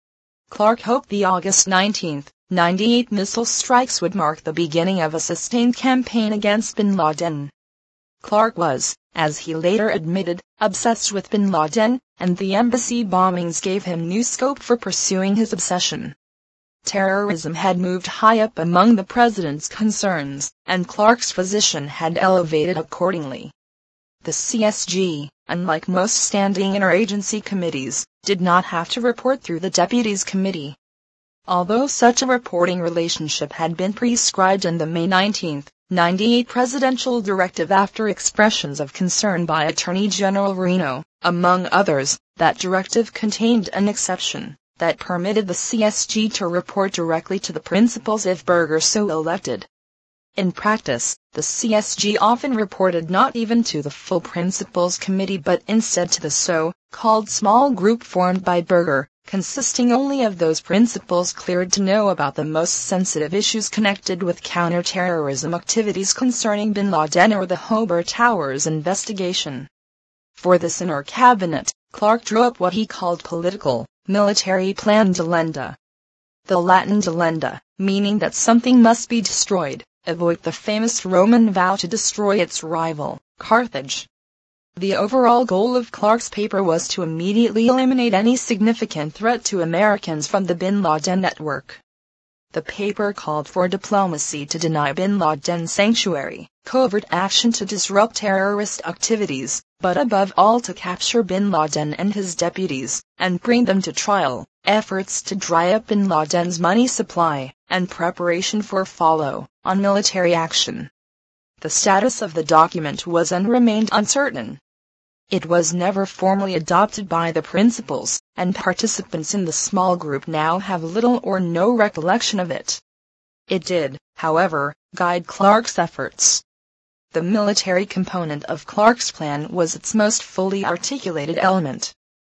Clark hoped the August nineteen ninety-eight missile strikes would mark the beginning of a sustained campaign against bin Laden. Clark was, as he later admitted, obsessed with bin Laden, and the embassy bombings gave him new scope for pursuing his obsession. Terrorism had moved high up among the president's concerns, and Clark's position had elevated accordingly. The C S G, unlike most standing interagency committees, did not have to report through the Deputies Committee. Although such a reporting relationship had been prescribed in the May nineteen ninety-eight presidential directive after expressions of concern by Attorney General Reno, among others, that directive contained an exception that permitted the C S G to report directly to the principals if Berger so elected. In practice, the C S G often reported not even to the full Principals Committee but instead to the so-called small group formed by Berger, consisting only of those principals cleared to know about the most sensitive issues connected with counterterrorism activities concerning bin Laden or the Hobart Towers investigation. For this inner cabinet, Clark drew up what he called political, military plan delenda. The Latin delenda, meaning that something must be destroyed, evoked the famous Roman vow to destroy its rival, Carthage. The overall goal of Clark's paper was to immediately eliminate any significant threat to Americans from the bin Laden network. The paper called for diplomacy to deny bin Laden sanctuary, covert action to disrupt terrorist activities, but above all to capture bin Laden and his deputies, and bring them to trial, efforts to dry up bin Laden's money supply, and preparation for follow-on military action. The status of the document was and remained uncertain. It was never formally adopted by the principals, and participants in the small group now have little or no recollection of it. It did, however, guide Clark's efforts. The military component of Clark's plan was its most fully articulated element.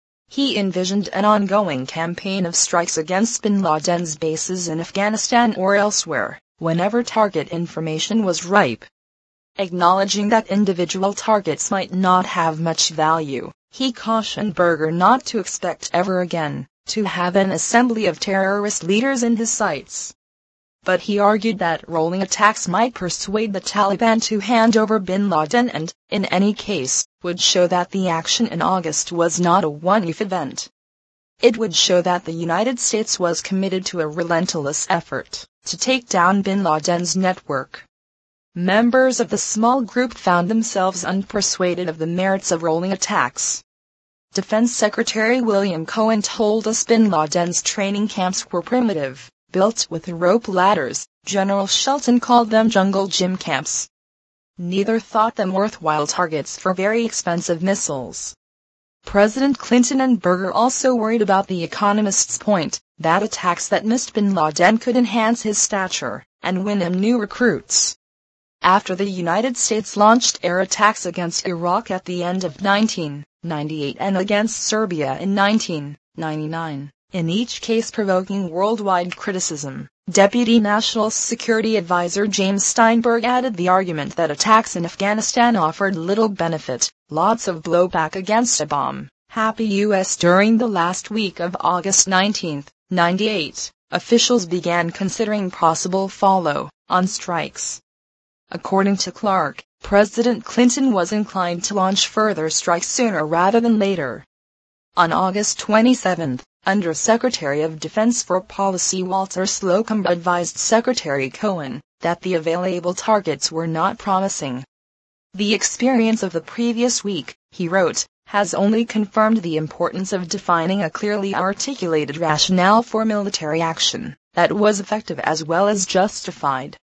He envisioned an ongoing campaign of strikes against bin Laden's bases in Afghanistan or elsewhere, whenever target information was ripe. Acknowledging that individual targets might not have much value, he cautioned Berger not to expect ever again to have an assembly of terrorist leaders in his sights. But he argued that rolling attacks might persuade the Taliban to hand over bin Laden and, in any case, would show that the action in August was not a one-off event. It would show that the United States was committed to a relentless effort to take down bin Laden's network. Members of the small group found themselves unpersuaded of the merits of rolling attacks. Defense Secretary William Cohen told us bin Laden's training camps were primitive, built with rope ladders. General Shelton called them jungle gym camps. Neither thought them worthwhile targets for very expensive missiles. President Clinton and Berger also worried about The Economist's point that attacks that missed bin Laden could enhance his stature and win him new recruits. After the United States launched air attacks against Iraq at the end of nineteen ninety-eight and against Serbia in nineteen ninety-nine, in each case provoking worldwide criticism, Deputy National Security Advisor James Steinberg added the argument that attacks in Afghanistan offered little benefit, lots of blowback against a bomb-happy U S During the last week of August nineteen ninety-eight, officials began considering possible follow-on strikes. According to Clark, President Clinton was inclined to launch further strikes sooner rather than later. On August twenty-seventh, Under-Secretary of Defense for Policy Walter Slocum advised Secretary Cohen that the available targets were not promising. The experience of the previous week, he wrote, has only confirmed the importance of defining a clearly articulated rationale for military action that was effective as well as justified.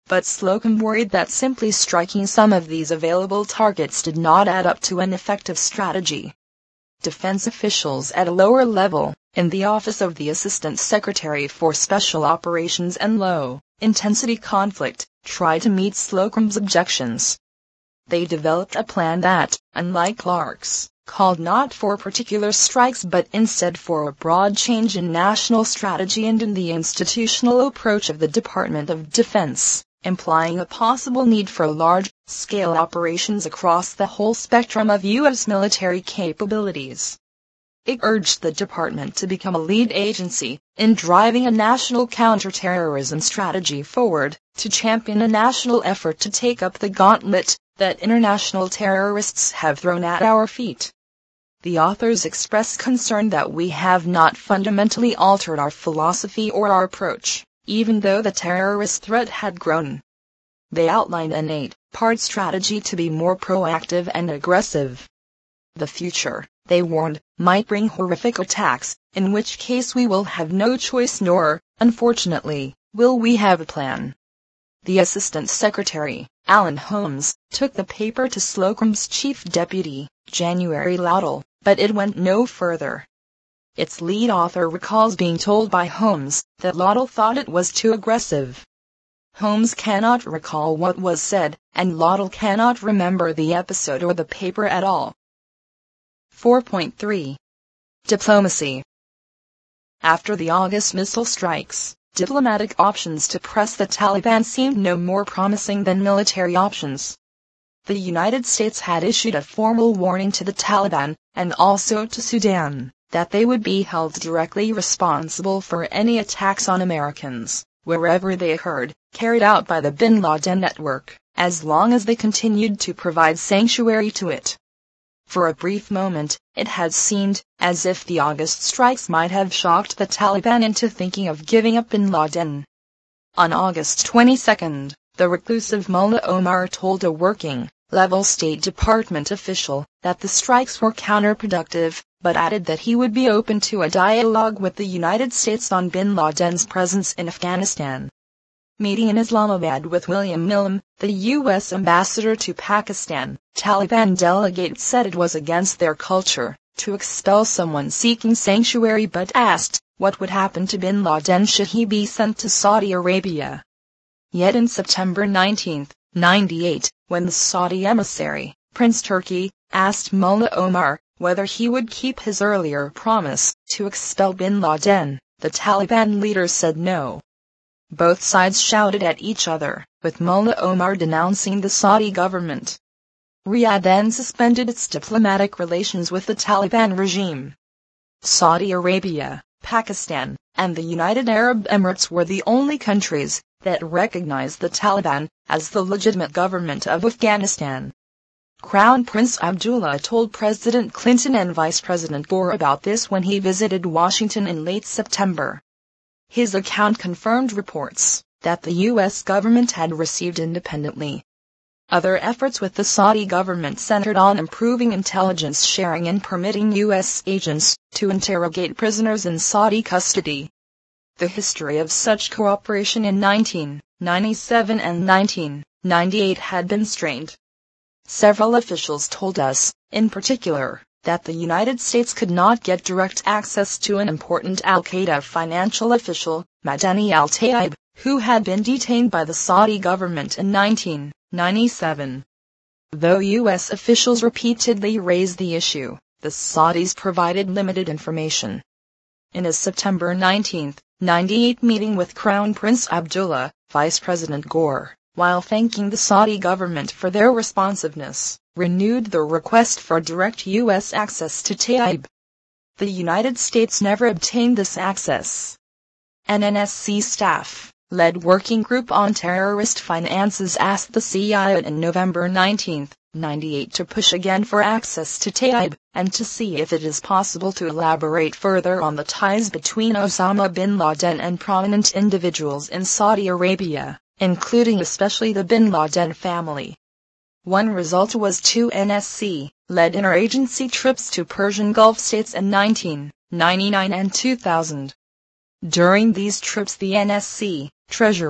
but Slocum worried that simply striking some of these available targets did not add up to an effective strategy. Defense officials at a lower level, in the office of the Assistant Secretary for Special Operations and Low-Intensity Conflict, tried to meet Slocum's objections. They developed a plan that, unlike Clark's, called not for particular strikes but instead for a broad change in national strategy and in the institutional approach of the Department of Defense, implying a possible need for large-scale operations across the whole spectrum of U S military capabilities. It urged the department to become a lead agency in driving a national counterterrorism strategy forward, to champion a national effort to take up the gauntlet that international terrorists have thrown at our feet. The authors express concern that we have not fundamentally altered our philosophy or our approach, even though the terrorist threat had grown. They outlined an eight-part strategy to be more proactive and aggressive. The future, they warned, might bring horrific attacks, in which case we will have no choice nor, unfortunately, will we have a plan. The Assistant Secretary, Alan Holmes, took the paper to Slocum's chief deputy, January Laudel, but it went no further. Its lead author recalls being told by Holmes that Laudel thought it was too aggressive. Holmes cannot recall what was said, and Laudel cannot remember the episode or the paper at all. four point three. Diplomacy. After the August missile strikes, diplomatic options to press the Taliban seemed no more promising than military options. The United States had issued a formal warning to the Taliban, and also to Sudan, that they would be held directly responsible for any attacks on Americans, wherever they occurred, carried out by the Bin Laden network, as long as they continued to provide sanctuary to it. For a brief moment, it had seemed as if the August strikes might have shocked the Taliban into thinking of giving up Bin Laden. On August twenty-second, the reclusive Mullah Omar told a working-level State Department official that the strikes were counterproductive, but added that he would be open to a dialogue with the United States on Bin Laden's presence in Afghanistan. Meeting in Islamabad with William Milham, the U S ambassador to Pakistan, Taliban delegates said it was against their culture to expel someone seeking sanctuary, but asked what would happen to Bin Laden should he be sent to Saudi Arabia. Yet in September nineteen ninety-eight, when the Saudi emissary, Prince Turki, asked Mullah Omar whether he would keep his earlier promise to expel Bin Laden, the Taliban leader said no. Both sides shouted at each other, with Mullah Omar denouncing the Saudi government. Riyadh then suspended its diplomatic relations with the Taliban regime. Saudi Arabia, Pakistan, and the United Arab Emirates were the only countries that recognized the Taliban as the legitimate government of Afghanistan. Crown Prince Abdullah told President Clinton and Vice President Gore about this when he visited Washington in late September. His account confirmed reports that the U S government had received independently. Other efforts with the Saudi government centered on improving intelligence sharing and permitting U S agents to interrogate prisoners in Saudi custody. The history of such cooperation in nineteen ninety-seven and nineteen ninety-eight had been strained. Several officials told us, in particular, that the United States could not get direct access to an important al-Qaeda financial official, Madani al-Taib, who had been detained by the Saudi government in nineteen ninety-seven. Though U S officials repeatedly raised the issue, the Saudis provided limited information. In a September nineteen ninety-eight meeting with Crown Prince Abdullah, Vice President Gore, while thanking the Saudi government for their responsiveness, renewed the request for direct U S access to Taib. The United States never obtained this access. An N S C staff-led Working Group on Terrorist Finances asked the C I A in November nineteen ninety-eight to push again for access to Taib, and to see if it is possible to elaborate further on the ties between Osama bin Laden and prominent individuals in Saudi Arabia, including especially the bin Laden family. One result was two N S C-led interagency trips to Persian Gulf states in nineteen ninety-nine and two thousand. During these trips the N S C, Treasury,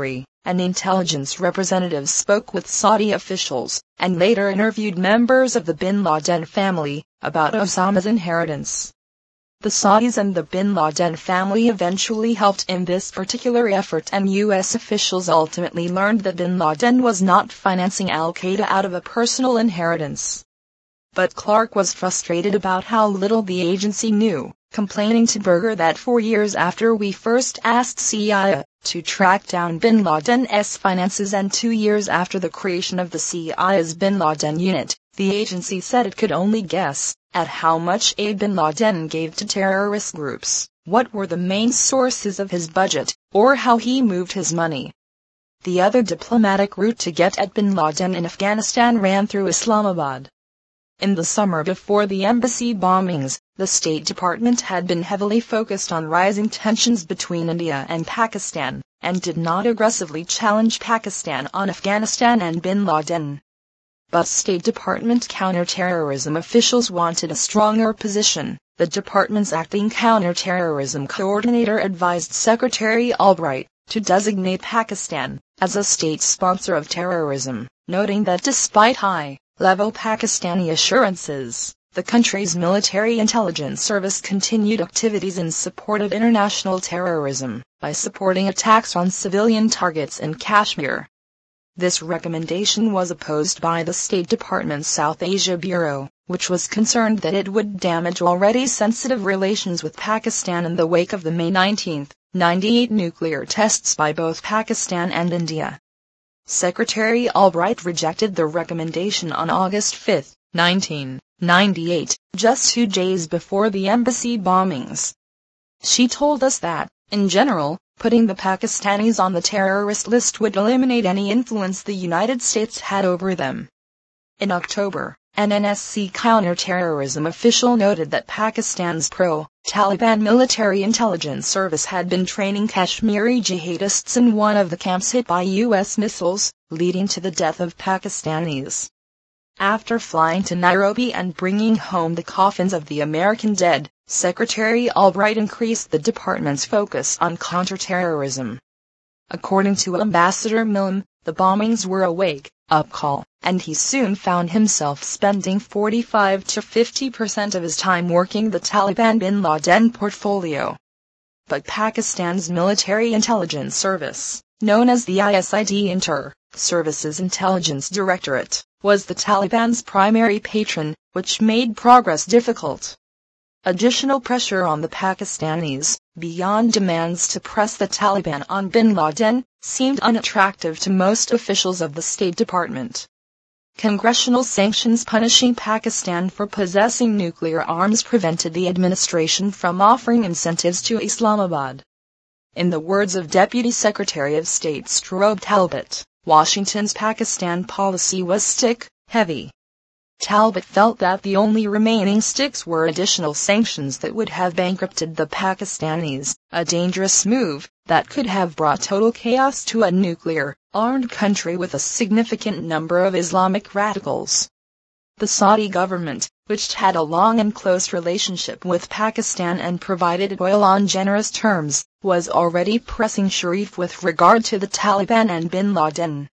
and intelligence representatives spoke with Saudi officials, and later interviewed members of the bin Laden family, about Osama's inheritance. The Saudis and the bin Laden family eventually helped in this particular effort, and U S officials ultimately learned that bin Laden was not financing al-Qaeda out of a personal inheritance. But Clark was frustrated about how little the agency knew, complaining to Berger that four years after we first asked C I A to track down bin Laden's finances and two years after the creation of the C I A's bin Laden unit, the agency said it could only guess at how much aid bin Laden gave to terrorist groups, what were the main sources of his budget, or how he moved his money. The other diplomatic route to get at bin Laden in Afghanistan ran through Islamabad. In the summer before the embassy bombings, the State Department had been heavily focused on rising tensions between India and Pakistan, and did not aggressively challenge Pakistan on Afghanistan and bin Laden. But State Department counterterrorism officials wanted a stronger position. The department's acting counterterrorism coordinator advised Secretary Albright to designate Pakistan as a state sponsor of terrorism, noting that despite high-level Pakistani assurances, the country's military intelligence service continued activities in support of international terrorism by supporting attacks on civilian targets in Kashmir. This recommendation was opposed by the State Department's South Asia Bureau, which was concerned that it would damage already sensitive relations with Pakistan in the wake of the May nineteenth, ninety-eight nuclear tests by both Pakistan and India. Secretary Albright rejected the recommendation on August fifth, nineteen ninety-eight, just two days before the embassy bombings. She told us that, in general, putting the Pakistanis on the terrorist list would eliminate any influence the United States had over them. In October, an N S C counterterrorism official noted that Pakistan's pro-Taliban military intelligence service had been training Kashmiri jihadists in one of the camps hit by U S missiles, leading to the death of Pakistanis. After flying to Nairobi and bringing home the coffins of the American dead, Secretary Albright increased the department's focus on counterterrorism. According to Ambassador Millam, the bombings were a wake-up call, and he soon found himself spending forty-five to fifty percent of his time working the Taliban bin Laden portfolio. But Pakistan's military intelligence service, known as the I S I D Inter-Services Intelligence Directorate, was the Taliban's primary patron, which made progress difficult. Additional pressure on the Pakistanis, beyond demands to press the Taliban on bin Laden, seemed unattractive to most officials of the State Department. Congressional sanctions punishing Pakistan for possessing nuclear arms prevented the administration from offering incentives to Islamabad. In the words of Deputy Secretary of State Strobe Talbot, Washington's Pakistan policy was stick-heavy. Talbot felt that the only remaining sticks were additional sanctions that would have bankrupted the Pakistanis, a dangerous move that could have brought total chaos to a nuclear-armed country with a significant number of Islamic radicals. The Saudi government, which had a long and close relationship with Pakistan and provided oil on generous terms, was already pressing Sharif with regard to the Taliban and bin Laden.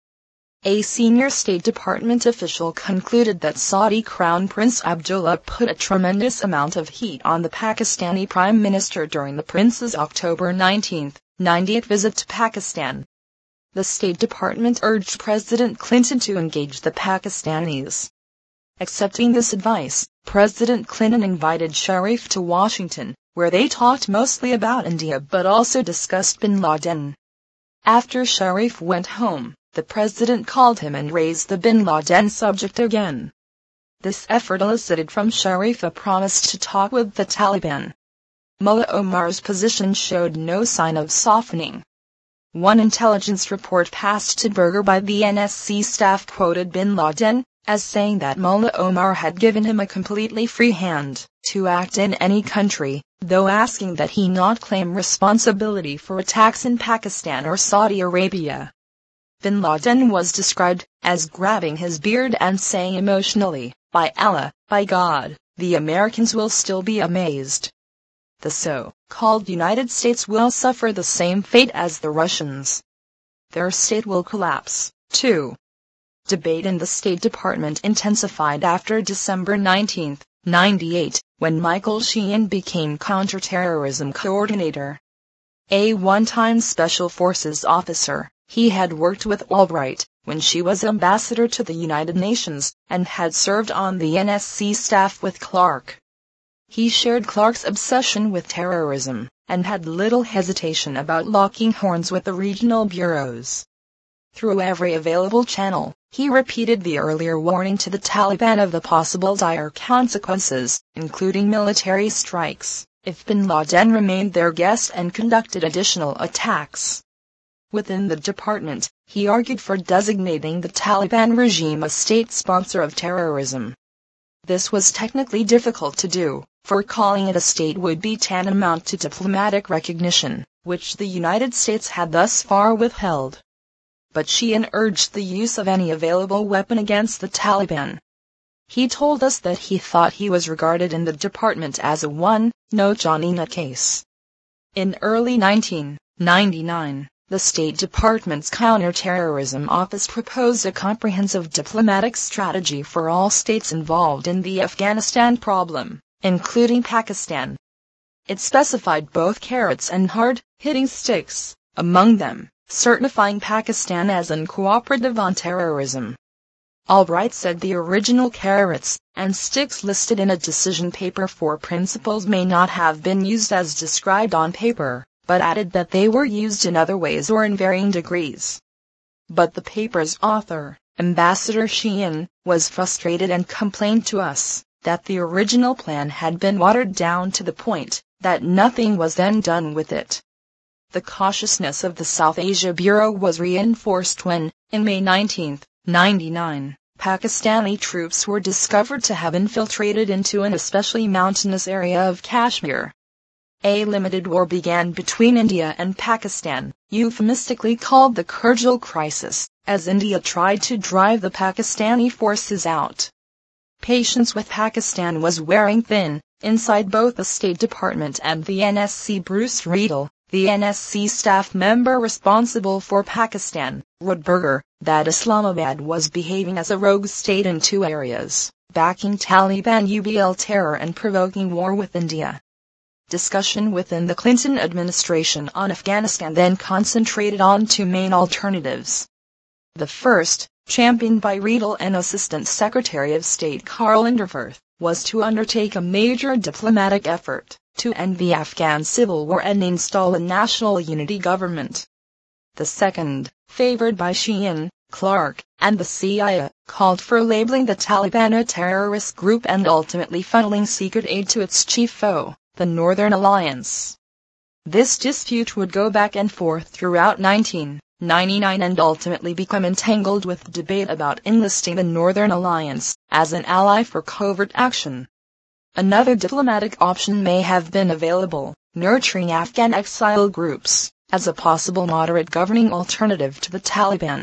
A senior State Department official concluded that Saudi Crown Prince Abdullah put a tremendous amount of heat on the Pakistani Prime Minister during the prince's October nineteenth, ninety-eight visit to Pakistan. The State Department urged President Clinton to engage the Pakistanis. Accepting this advice, President Clinton invited Sharif to Washington, where they talked mostly about India but also discussed bin Laden. After Sharif went home, the president called him and raised the bin Laden subject again. This effort elicited from Sharif a promise to talk with the Taliban. Mullah Omar's position showed no sign of softening. One intelligence report passed to Berger by the N S C staff quoted bin Laden as saying that Mullah Omar had given him a completely free hand to act in any country, though asking that he not claim responsibility for attacks in Pakistan or Saudi Arabia. Bin Laden was described as grabbing his beard and saying emotionally, "By Allah, by God, the Americans will still be amazed. The so-called United States will suffer the same fate as the Russians." their state will collapse. two. Debate in the State Department intensified after December nineteenth, ninety-eight, when Michael Sheehan became counterterrorism coordinator. A one-time Special Forces officer, he had worked with Albright when she was ambassador to the United Nations, and had served on the N S C staff with Clark. He shared Clark's obsession with terrorism, and had little hesitation about locking horns with the regional bureaus. Through every available channel, he repeated the earlier warning to the Taliban of the possible dire consequences, including military strikes, if bin Laden remained their guest and conducted additional attacks. Within the department, he argued for designating the Taliban regime a state sponsor of terrorism. This was technically difficult to do, for calling it a state would be tantamount to diplomatic recognition, which the United States had thus far withheld. But Sheehan urged the use of any available weapon against the Taliban. He told us that he thought he was regarded in the department as a one-note Johnny Nut case. In early nineteen ninety-nine, the State Department's Counterterrorism Office proposed a comprehensive diplomatic strategy for all states involved in the Afghanistan problem, including Pakistan. It specified both carrots and hard-hitting sticks, among them certifying Pakistan as uncooperative on terrorism. Albright said the original carrots and sticks listed in a decision paper for principles may not have been used as described on paper, but added that they were used in other ways or in varying degrees. But the paper's author, Ambassador Sheehan, was frustrated and complained to us that the original plan had been watered down to the point that nothing was then done with it. The cautiousness of the South Asia Bureau was reinforced when, in May nineteenth, ninety-nine, Pakistani troops were discovered to have infiltrated into an especially mountainous area of Kashmir. A limited war began between India and Pakistan, euphemistically called the Kargil Crisis, as India tried to drive the Pakistani forces out. Patience with Pakistan was wearing thin. Inside both the State Department and the N S C, Bruce Riedel, the N S C staff member responsible for Pakistan, wrote Berger that Islamabad was behaving as a rogue state in two areas, backing Taliban U B L terror and provoking war with India. Discussion within the Clinton administration on Afghanistan then concentrated on two main alternatives. The first, championed by Riedel and Assistant Secretary of State Karl Inderfurth, was to undertake a major diplomatic effort to end the Afghan civil war and install a national unity government. The second, favored by Sheehan, Clark, and the C I A, called for labeling the Taliban a terrorist group and ultimately funneling secret aid to its chief foe, the Northern Alliance. This dispute would go back and forth throughout nineteen ninety-nine and ultimately become entangled with debate about enlisting the Northern Alliance as an ally for covert action. Another diplomatic option may have been available, nurturing Afghan exile groups as a possible moderate governing alternative to the Taliban.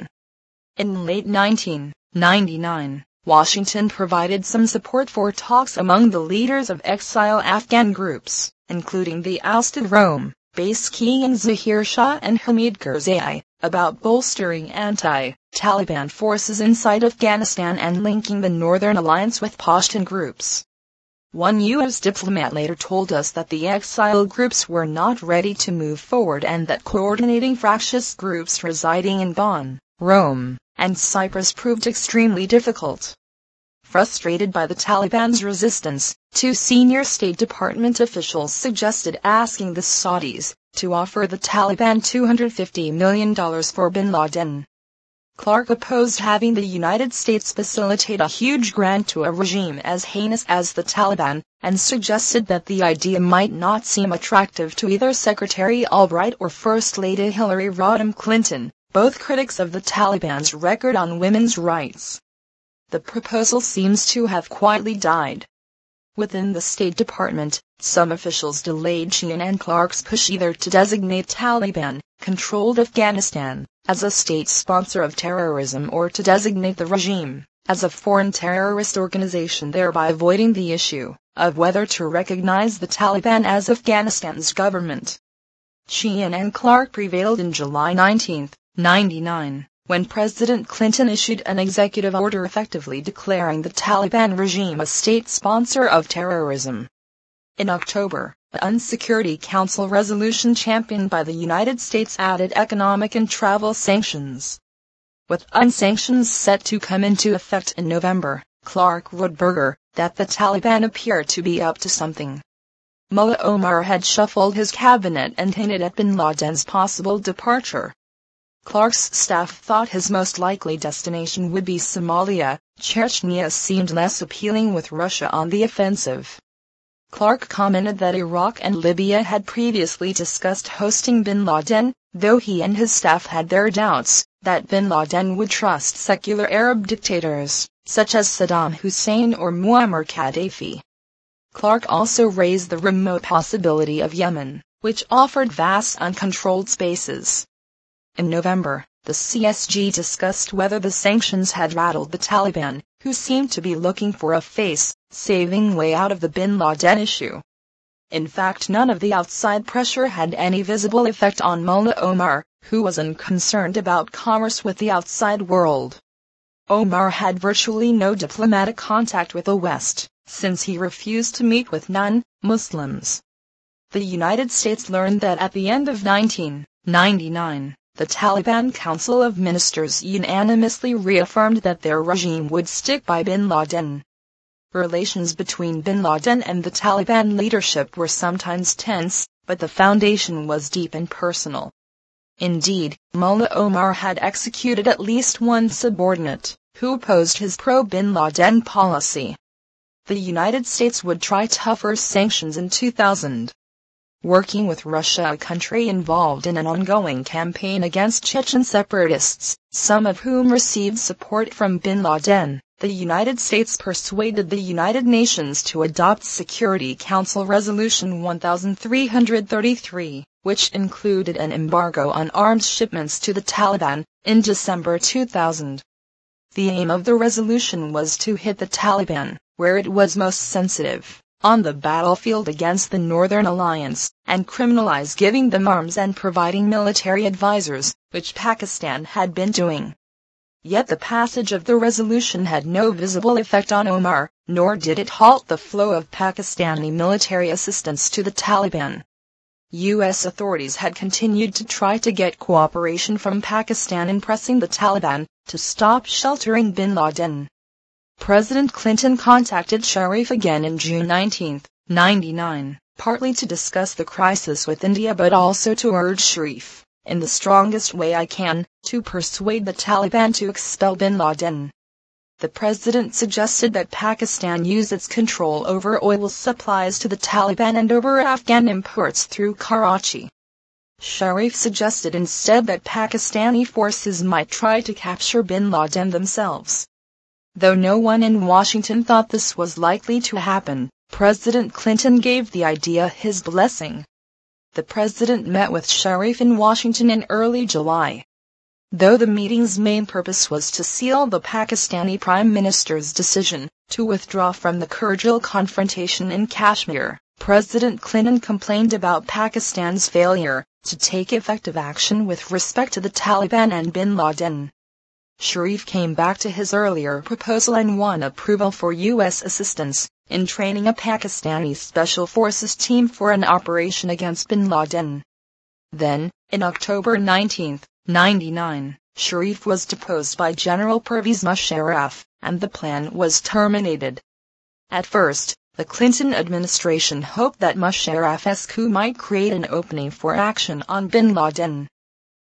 In late nineteen ninety-nine, Washington provided some support for talks among the leaders of exile Afghan groups, including the ousted Rome-based King Zahir Shah and Hamid Karzai, about bolstering anti-Taliban forces inside Afghanistan and linking the Northern Alliance with Pashtun groups. One U S diplomat later told us that the exile groups were not ready to move forward and that coordinating fractious groups residing in Bonn, Rome, and Cyprus proved extremely difficult. Frustrated by the Taliban's resistance, two senior State Department officials suggested asking the Saudis to offer the Taliban two hundred fifty million dollars for bin Laden. Clark opposed having the United States facilitate a huge grant to a regime as heinous as the Taliban, and suggested that the idea might not seem attractive to either Secretary Albright or First Lady Hillary Rodham Clinton, both critics of the Taliban's record on women's rights. The proposal seems to have quietly died. Within the State Department, some officials delayed Sheehan and Clark's push either to designate Taliban-controlled Afghanistan as a state sponsor of terrorism or to designate the regime as a foreign terrorist organization, thereby avoiding the issue of whether to recognize the Taliban as Afghanistan's government. Sheehan and Clark prevailed in July nineteenth, ninety-nine, when President Clinton issued an executive order effectively declaring the Taliban regime a state sponsor of terrorism. In October, a U N Security Council resolution championed by the United States added economic and travel sanctions. With U N sanctions set to come into effect in November, Clark wrote Berger that the Taliban appeared to be up to something. Mullah Omar had shuffled his cabinet and hinted at bin Laden's possible departure. Clark's staff thought his most likely destination would be Somalia. Chechnya seemed less appealing with Russia on the offensive. Clark commented that Iraq and Libya had previously discussed hosting bin Laden, though he and his staff had their doubts that bin Laden would trust secular Arab dictators, such as Saddam Hussein or Muammar Gaddafi. Clark also raised the remote possibility of Yemen, which offered vast uncontrolled spaces. In November, the C S G discussed whether the sanctions had rattled the Taliban, who seemed to be looking for a face-saving way out of the bin Laden issue. In fact, none of the outside pressure had any visible effect on Mullah Omar, who was unconcerned about commerce with the outside world. Omar had virtually no diplomatic contact with the West, since he refused to meet with non-Muslims. The United States learned that at the end of nineteen ninety-nine, the Taliban Council of Ministers unanimously reaffirmed that their regime would stick by bin Laden. Relations between bin Laden and the Taliban leadership were sometimes tense, but the foundation was deep and personal. Indeed, Mullah Omar had executed at least one subordinate, who opposed his pro-bin Laden policy. The United States would try tougher sanctions in two thousand. Working with Russia, a country involved in an ongoing campaign against Chechen separatists, some of whom received support from bin Laden, the United States persuaded the United Nations to adopt Security Council Resolution thirteen thirty-three, which included an embargo on arms shipments to the Taliban, in December two thousand. The aim of the resolution was to hit the Taliban, where it was most sensitive, on the battlefield against the Northern Alliance, and criminalize giving them arms and providing military advisors, which Pakistan had been doing. Yet the passage of the resolution had no visible effect on Omar, nor did it halt the flow of Pakistani military assistance to the Taliban. U S authorities had continued to try to get cooperation from Pakistan in pressing the Taliban to stop sheltering bin Laden. President Clinton contacted Sharif again in June nineteenth, ninety-nine, partly to discuss the crisis with India but also to urge Sharif, in the strongest way I can, to persuade the Taliban to expel bin Laden. The president suggested that Pakistan use its control over oil supplies to the Taliban and over Afghan imports through Karachi. Sharif suggested instead that Pakistani forces might try to capture bin Laden themselves. Though no one in Washington thought this was likely to happen, President Clinton gave the idea his blessing. The president met with Sharif in Washington in early July. Though the meeting's main purpose was to seal the Pakistani Prime Minister's decision to withdraw from the Kargil confrontation in Kashmir, President Clinton complained about Pakistan's failure to take effective action with respect to the Taliban and bin Laden. Sharif came back to his earlier proposal and won approval for U S assistance in training a Pakistani Special Forces team for an operation against bin Laden. Then, in October nineteenth, ninety-nine, Sharif was deposed by General Pervez Musharraf, and the plan was terminated. At first, the Clinton administration hoped that Musharraf's coup might create an opening for action on bin Laden.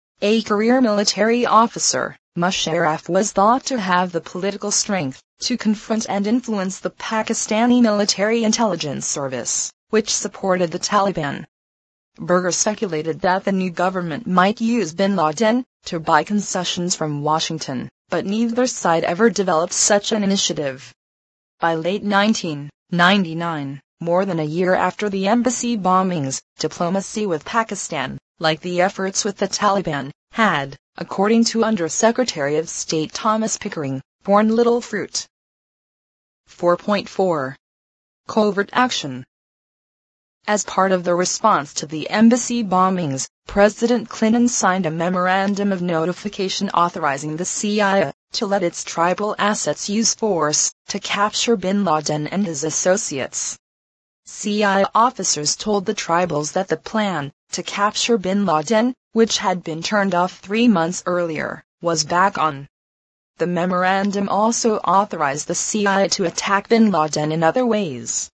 A career military officer, Musharraf was thought to have the political strength to confront and influence the Pakistani military intelligence service, which supported the Taliban. Berger speculated that the new government might use bin Laden to buy concessions from Washington, but neither side ever developed such an initiative. By late nineteen ninety-nine, more than a year after the embassy bombings, diplomacy with Pakistan, like the efforts with the Taliban, had, according to Under-Secretary of State Thomas Pickering, borne little fruit. four point four. Covert action. As part of the response to the embassy bombings, President Clinton signed a memorandum of notification authorizing the C I A to let its tribal assets use force to capture bin Laden and his associates. C I A officers told the tribals that the plan to capture bin Laden, which had been turned off three months earlier, was back on. The memorandum also authorized the C I A to attack bin Laden in other ways.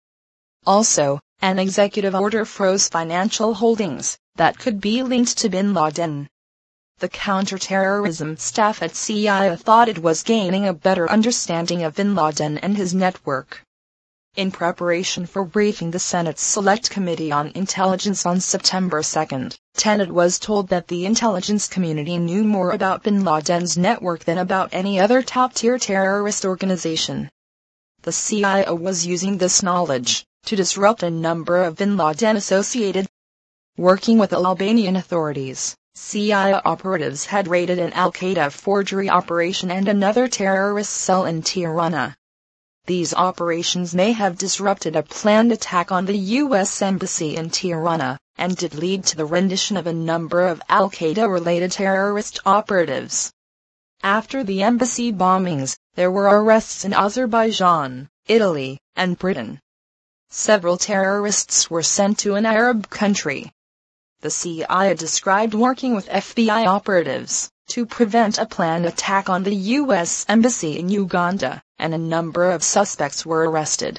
Also, an executive order froze financial holdings that could be linked to bin Laden. The counterterrorism staff at C I A thought it was gaining a better understanding of bin Laden and his network. In preparation for briefing the Senate's Select Committee on Intelligence on September second, Tenet was told that the intelligence community knew more about bin Laden's network than about any other top-tier terrorist organization. The C I A was using this knowledge to disrupt a number of bin Laden-associated. Working with the Albanian authorities, C I A operatives had raided an al-Qaeda forgery operation and another terrorist cell in Tirana. These operations may have disrupted a planned attack on the U S Embassy in Tirana, and did lead to the rendition of a number of al-Qaeda-related terrorist operatives. After the embassy bombings, there were arrests in Azerbaijan, Italy, and Britain. Several terrorists were sent to an Arab country. The C I A described working with F B I operatives to prevent a planned attack on the U S Embassy in Uganda, and a number of suspects were arrested.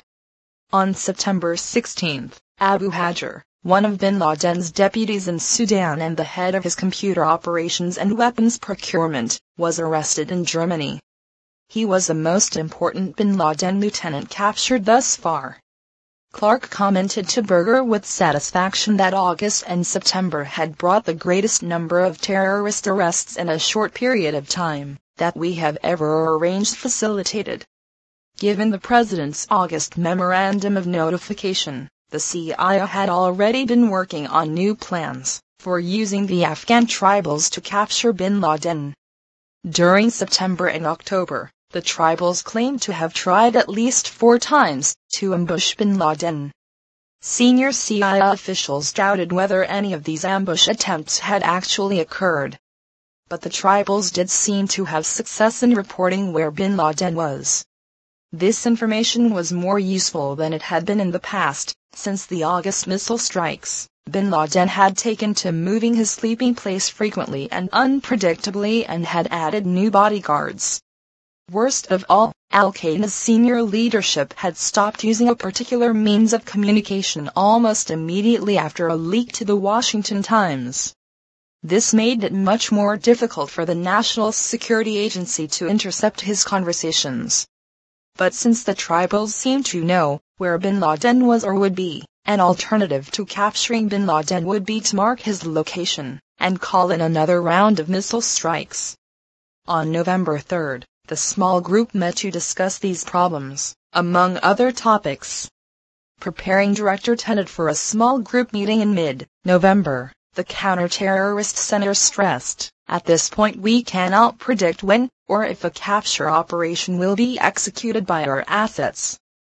On September sixteenth, Abu Hajar, one of bin Laden's deputies in Sudan and the head of his computer operations and weapons procurement, was arrested in Germany. He was the most important bin Laden lieutenant captured thus far. Clark commented to Berger with satisfaction that August and September had brought the greatest number of terrorist arrests in a short period of time that we have ever arranged facilitated. Given the President's August memorandum of notification, the C I A had already been working on new plans for using the Afghan tribals to capture bin Laden. During September and October, the tribals claimed to have tried at least four times to ambush bin Laden. Senior C I A officials doubted whether any of these ambush attempts had actually occurred. But the tribals did seem to have success in reporting where bin Laden was. This information was more useful than it had been in the past, since the August missile strikes. Bin Laden had taken to moving his sleeping place frequently and unpredictably and had added new bodyguards. Worst of all, al-Qaeda's senior leadership had stopped using a particular means of communication almost immediately after a leak to the Washington Times. This made it much more difficult for the National Security Agency to intercept his conversations. But since the tribals seemed to know where bin Laden was or would be, an alternative to capturing bin Laden would be to mark his location and call in another round of missile strikes. On November third, the small group met to discuss these problems, among other topics. Preparing Director Tenet for a small group meeting in mid-November, the counter-terrorist center stressed, "At this point we cannot predict when or if a capture operation will be executed by our assets."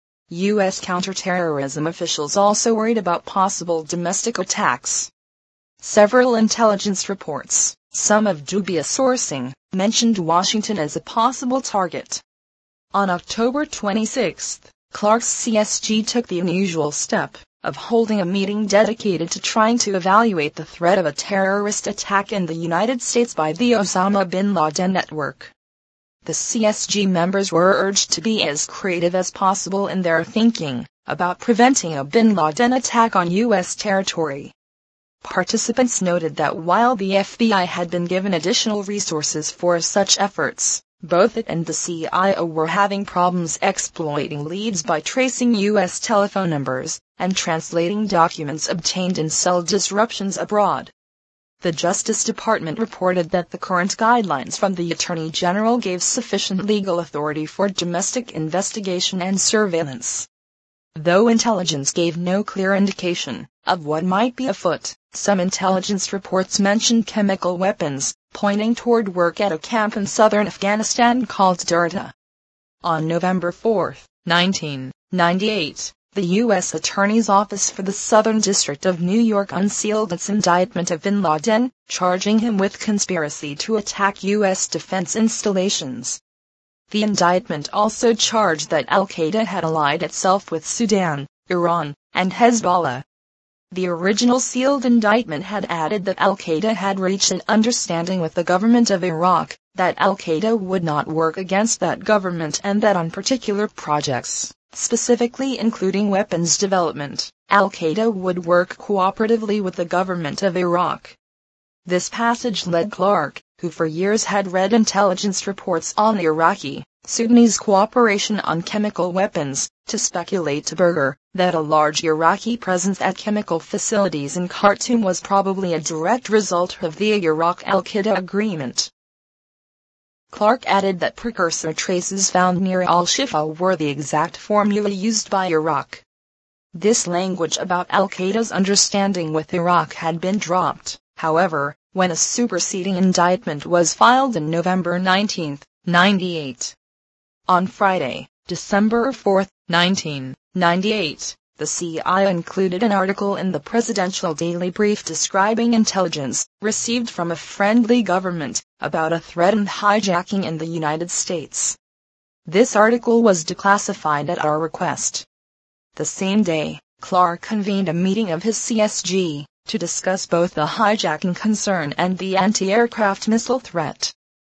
U S counterterrorism officials also worried about possible domestic attacks. Several intelligence reports, some of dubious sourcing, mentioned Washington as a possible target. On October twenty-sixth, Clark's C S G took the unusual step of holding a meeting dedicated to trying to evaluate the threat of a terrorist attack in the United States by the Osama bin Laden network. The C S G members were urged to be as creative as possible in their thinking about preventing a bin Laden attack on U S territory. Participants noted that while the F B I had been given additional resources for such efforts, both it and the C I A were having problems exploiting leads by tracing U S telephone numbers and translating documents obtained in cell disruptions abroad. The Justice Department reported that the current guidelines from the Attorney General gave sufficient legal authority for domestic investigation and surveillance. Though intelligence gave no clear indication of what might be afoot, some intelligence reports mentioned chemical weapons, pointing toward work at a camp in southern Afghanistan called Dirta. On November fourth, nineteen ninety-eight, The U S Attorney's Office for the Southern District of New York unsealed its indictment of bin Laden, charging him with conspiracy to attack U S defense installations. The indictment also charged that al-Qaeda had allied itself with Sudan, Iran, and Hezbollah. The original sealed indictment had added that al-Qaeda had reached an understanding with the government of Iraq, that al-Qaeda would not work against that government, and that on particular projects, specifically including weapons development, al-Qaeda would work cooperatively with the government of Iraq. This passage led Clark, who for years had read intelligence reports on Iraqi, Sudanese cooperation on chemical weapons, to speculate to Berger that a large Iraqi presence at chemical facilities in Khartoum was probably a direct result of the Iraq-al-Qaeda agreement. Clark added that precursor traces found near al-Shifa were the exact formula used by Iraq. This language about al-Qaeda's understanding with Iraq had been dropped, however, when a superseding indictment was filed in November nineteenth, ninety-eight. On Friday, December fourth, nineteen ninety-eight, the C I A included an article in the Presidential Daily Brief describing intelligence received from a friendly government about a threatened hijacking in the United States. This article was declassified at our request. The same day, Clark convened a meeting of his C S G to discuss both the hijacking concern and the anti-aircraft missile threat.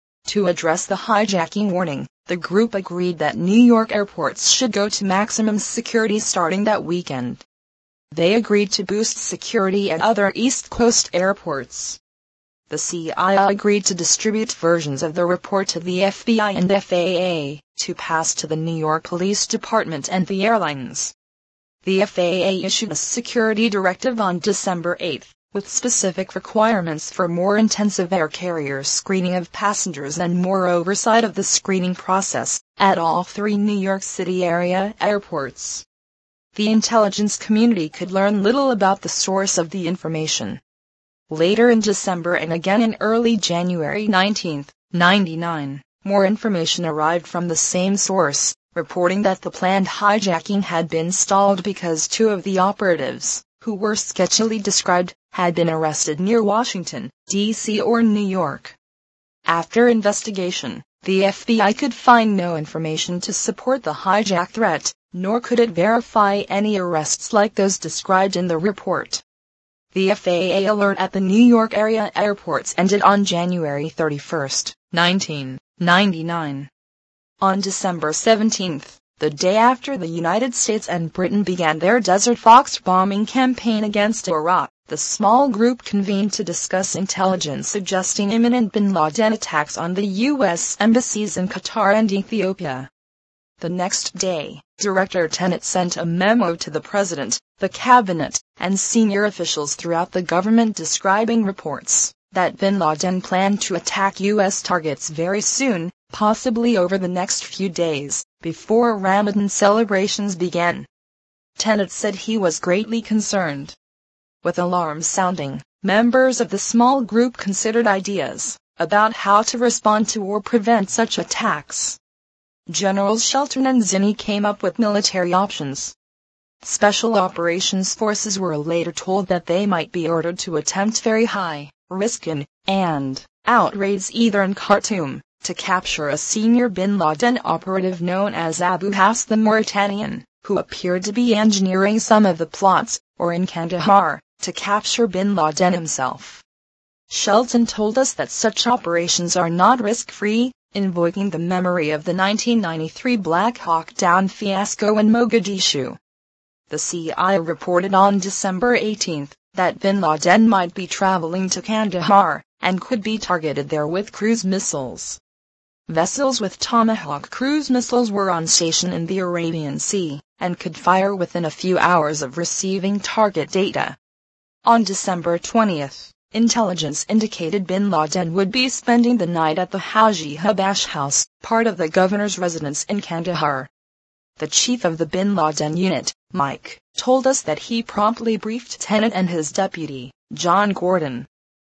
To address the hijacking warning, the group agreed that New York airports should go to maximum security starting that weekend. They agreed to boost security at other East Coast airports. The C I A agreed to distribute versions of the report to the F B I and F A A, to pass to the New York Police Department and the airlines. The F A A issued a security directive on December eighth, with specific requirements for more intensive air carrier screening of passengers and more oversight of the screening process at all three New York City area airports. The intelligence community could learn little about the source of the information. Later in December and again in early January nineteenth, ninety-nine, more information arrived from the same source, reporting that the planned hijacking had been stalled because two of the operatives, who were sketchily described, had been arrested near Washington, D C or New York. After investigation, the F B I could find no information to support the hijack threat, nor could it verify any arrests like those described in the report. The F A A alert at the New York area airports ended on January thirty-first, nineteen ninety-nine. On December seventeenth, the day after the United States and Britain began their Desert Fox bombing campaign against Iraq, the small group convened to discuss intelligence suggesting imminent bin Laden attacks on the U S embassies in Qatar and Ethiopia. The next day, Director Tenet sent a memo to the President, the Cabinet, and senior officials throughout the government describing reports that bin Laden planned to attack U S targets very soon, possibly over the next few days, before Ramadan celebrations began. Tenet said he was greatly concerned. With alarms sounding, members of the small group considered ideas about how to respond to or prevent such attacks. Generals Shelton and Zinni came up with military options. Special operations forces were later told that they might be ordered to attempt very high risk in and out raids either in Khartoum, to capture a senior bin Laden operative known as Abu Hafs the Mauritanian, who appeared to be engineering some of the plots, or in Kandahar, to capture bin Laden himself. Shelton told us that such operations are not risk-free, invoking the memory of the nineteen ninety-three Black Hawk Down fiasco in Mogadishu. The C I A reported on December eighteenth that bin Laden might be traveling to Kandahar, and could be targeted there with cruise missiles. Vessels with Tomahawk cruise missiles were on station in the Arabian Sea, and could fire within a few hours of receiving target data. On December twentieth, intelligence indicated bin Laden would be spending the night at the Haji Habash House, part of the governor's residence in Kandahar. The chief of the bin Laden unit, Mike, told us that he promptly briefed Tenet and his deputy, John Gordon.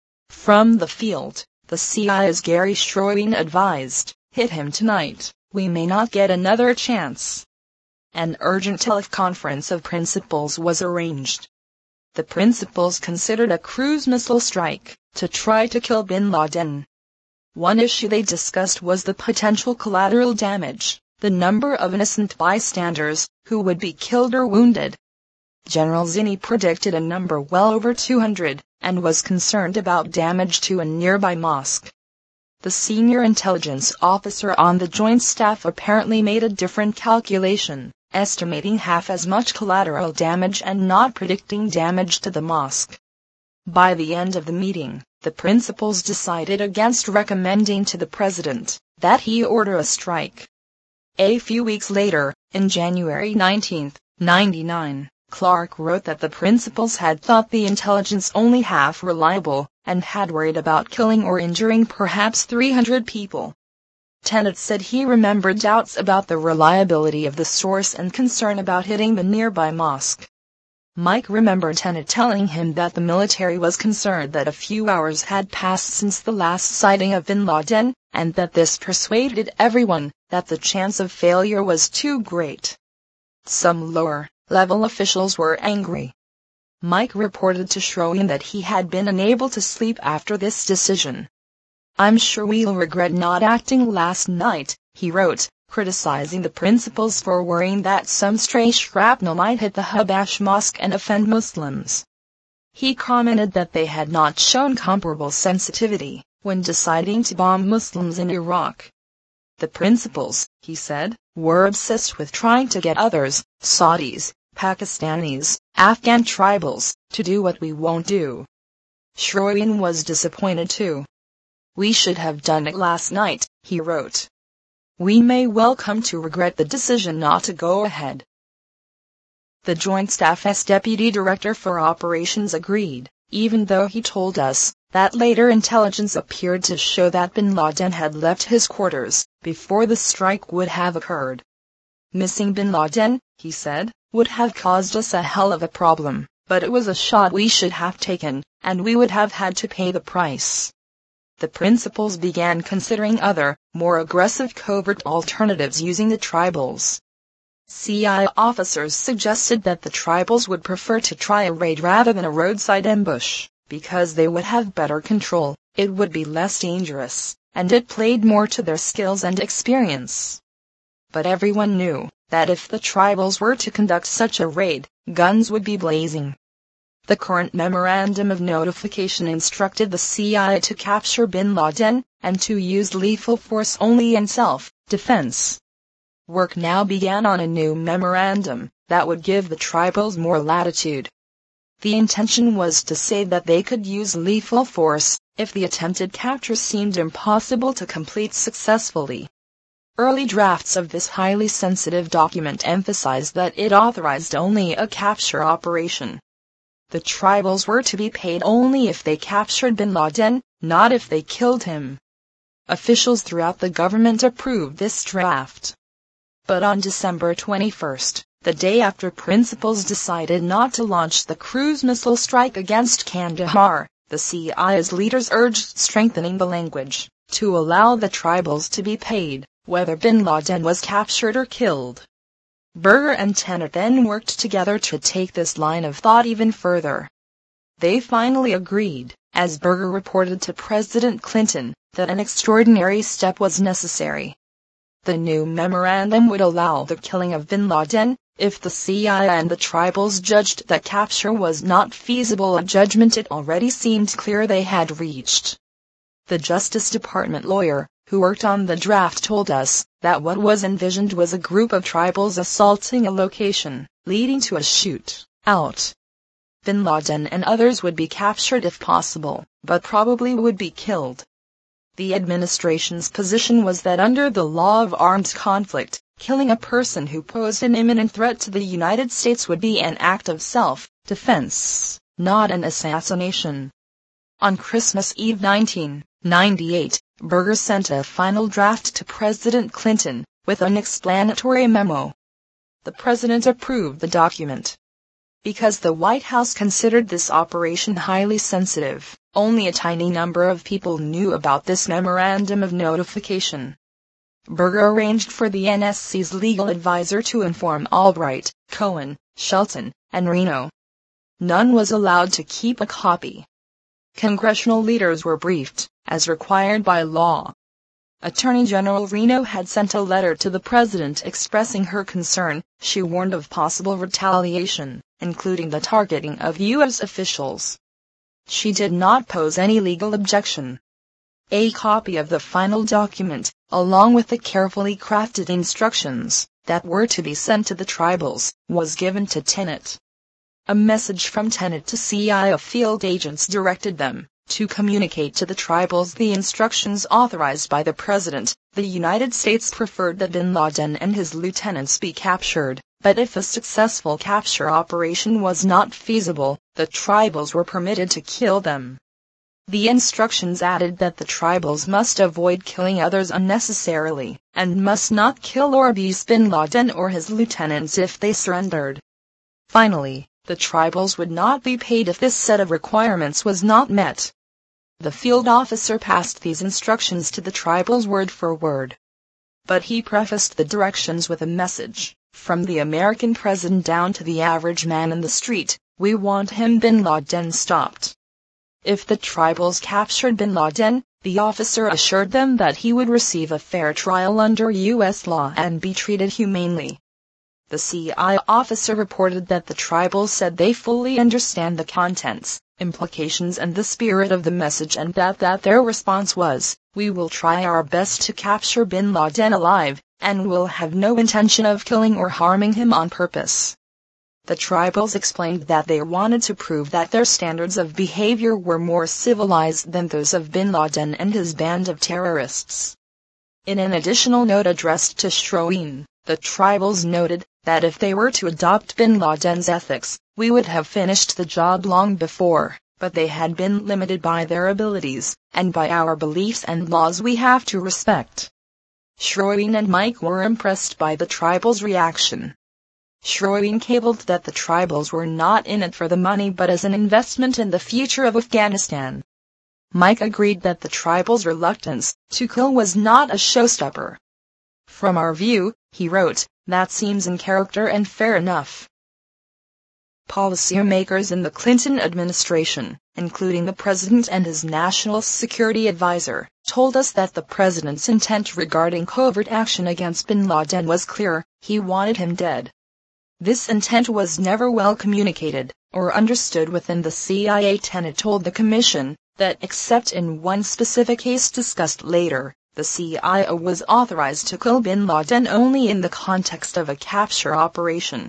From the field, the C I A's Gary Schroyen advised, "Hit him tonight, we may not get another chance." an urgent teleconference of principals was arranged. The principals considered a cruise missile strike to try to kill bin Laden. One issue they discussed was the potential collateral damage, the number of innocent bystanders who would be killed or wounded. General Zinni predicted a number well over two hundred, and was concerned about damage to a nearby mosque. The senior intelligence officer on the Joint Staff apparently made a different calculation, estimating half as much collateral damage and not predicting damage to the mosque. By the end of the meeting, the principals decided against recommending to the president that he order a strike. A few weeks later, in January nineteenth, ninety-nine, Clark wrote that the principals had thought the intelligence only half reliable, and had worried about killing or injuring perhaps three hundred people. Tenet said he remembered doubts about the reliability of the source and concern about hitting the nearby mosque. Mike remembered Tenet telling him that the military was concerned that a few hours had passed since the last sighting of bin Laden, and that this persuaded everyone that the chance of failure was too great. Some lower-level officials were angry. Mike reported to Schroen that he had been unable to sleep after this decision. "I'm sure we'll regret not acting last night," he wrote, criticizing the principals for worrying that some stray shrapnel might hit the Habash Mosque and offend Muslims. He commented that they had not shown comparable sensitivity when deciding to bomb Muslims in Iraq. "The principals," he said, "were obsessed with trying to get others, Saudis, Pakistanis, Afghan tribals, to do what we won't do." Schroen was disappointed too. "We should have done it last night," he wrote. "We may well come to regret the decision not to go ahead." The Joint Staff's Deputy Director for Operations agreed, even though he told us that later intelligence appeared to show that bin Laden had left his quarters before the strike would have occurred. "Missing bin Laden," he said, "would have caused us a hell of a problem, but it was a shot we should have taken, and we would have had to pay the price." The principals began considering other, more aggressive covert alternatives using the tribals. C I A officers suggested that the tribals would prefer to try a raid rather than a roadside ambush, because they would have better control, it would be less dangerous, and it played more to their skills and experience. But everyone knew that if the tribals were to conduct such a raid, guns would be blazing. The current memorandum of notification instructed the C I A to capture bin Laden, and to use lethal force only in self-defense. Work now began on a new memorandum that would give the tribals more latitude. The intention was to say that they could use lethal force if the attempted capture seemed impossible to complete successfully. Early drafts of this highly sensitive document emphasized that it authorized only a capture operation. The tribals were to be paid only if they captured bin Laden, not if they killed him. Officials throughout the government approved this draft. But on December twenty-first, the day after principals decided not to launch the cruise missile strike against Kandahar, the C I A's leaders urged strengthening the language to allow the tribals to be paid, whether bin Laden was captured or killed. Berger and Tenet then worked together to take this line of thought even further. They finally agreed, as Berger reported to President Clinton, that an extraordinary step was necessary. The new memorandum would allow the killing of bin Laden, if the C I A and the tribals judged that capture was not feasible, a judgment it already seemed clear they had reached. The Justice Department lawyer, who worked on the draft, told us that what was envisioned was a group of tribals assaulting a location, leading to a shoot-out. Bin Laden and others would be captured if possible, but probably would be killed. The administration's position was that under the law of armed conflict, killing a person who posed an imminent threat to the United States would be an act of self-defense, not an assassination. On Christmas Eve nineteen ninety-eight, Berger sent a final draft to President Clinton, with an explanatory memo. The president approved the document. Because the White House considered this operation highly sensitive, only a tiny number of people knew about this memorandum of notification. Berger arranged for the N S C's legal advisor to inform Albright, Cohen, Shelton, and Reno. None was allowed to keep a copy. Congressional leaders were briefed, as required by law. Attorney General Reno had sent a letter to the president expressing her concern. She warned of possible retaliation, including the targeting of U S officials. She did not pose any legal objection. A copy of the final document, along with the carefully crafted instructions that were to be sent to the tribals, was given to Tenet. A message from Tenet to C I A field agents directed them to communicate to the tribals the instructions authorized by the president. The United States preferred that bin Laden and his lieutenants be captured, but if a successful capture operation was not feasible, the tribals were permitted to kill them. The instructions added that the tribals must avoid killing others unnecessarily, and must not kill or abuse bin Laden or his lieutenants if they surrendered. Finally, the tribals would not be paid if this set of requirements was not met. The field officer passed these instructions to the tribals word for word. But he prefaced the directions with a message, from the American president down to the average man in the street: we want him bin Laden stopped. If the tribals captured bin Laden, the officer assured them that he would receive a fair trial under U S law and be treated humanely. The C I A officer reported that the tribals said they fully understand the contents, implications and the spirit of the message, and that, that their response was, we will try our best to capture bin Laden alive, and will have no intention of killing or harming him on purpose. The tribals explained that they wanted to prove that their standards of behavior were more civilized than those of bin Laden and his band of terrorists. In an additional note addressed to Schroen, the tribals noted that if they were to adopt bin Laden's ethics, we would have finished the job long before, but they had been limited by their abilities, and by our beliefs and laws we have to respect. Schroen and Mike were impressed by the tribals' reaction. Schroen cabled that the tribals were not in it for the money but as an investment in the future of Afghanistan. Mike agreed that the tribals' reluctance to kill was not a showstopper. From our view, he wrote, that seems in character and fair enough. Policymakers in the Clinton administration, including the president and his national security advisor, told us that the president's intent regarding covert action against bin Laden was clear: he wanted him dead. This intent was never well communicated or understood within the C I A. Tenet told the commission that except in one specific case discussed later, the C I A was authorized to kill bin Laden only in the context of a capture operation.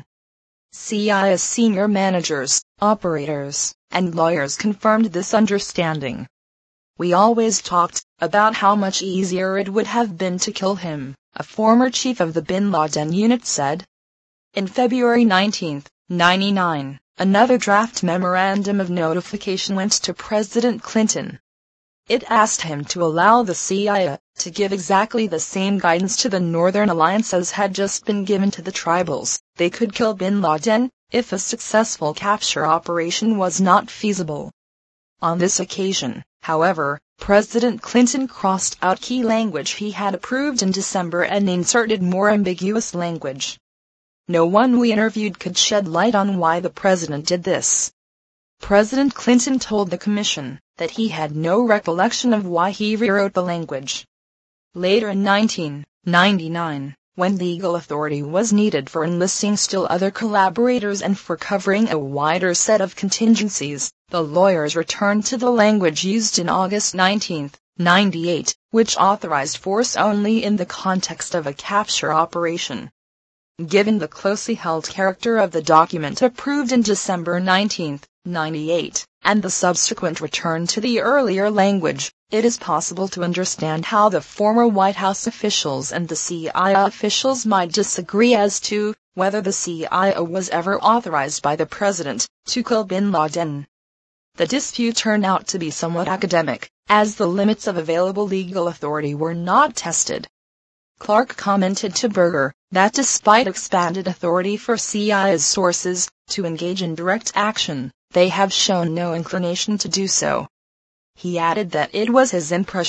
C I A's senior managers, operators, and lawyers confirmed this understanding. We always talked about how much easier it would have been to kill him, a former chief of the bin Laden unit said. In February nineteenth, ninety-nine, another draft memorandum of notification went to President Clinton. It asked him to allow the C I A to give exactly the same guidance to the Northern Alliance as had just been given to the tribals. They could kill bin Laden if a successful capture operation was not feasible. On this occasion, however, President Clinton crossed out key language he had approved in December and inserted more ambiguous language. No one we interviewed could shed light on why the president did this. President Clinton told the commission that he had no recollection of why he rewrote the language. Later in nineteen ninety-nine, when legal authority was needed for enlisting still other collaborators and for covering a wider set of contingencies, the lawyers returned to the language used in August nineteen ninety-eight, which authorized force only in the context of a capture operation. Given the closely held character of the document approved in December nineteen ninety-eight, and the subsequent return to the earlier language, it is possible to understand how the former White House officials and the C I A officials might disagree as to whether the C I A was ever authorized by the president to kill bin Laden. The dispute turned out to be somewhat academic, as the limits of available legal authority were not tested. Clark commented to Berger that despite expanded authority for C I A's sources to engage in direct action, they have shown no inclination to do so. He added that it was his impression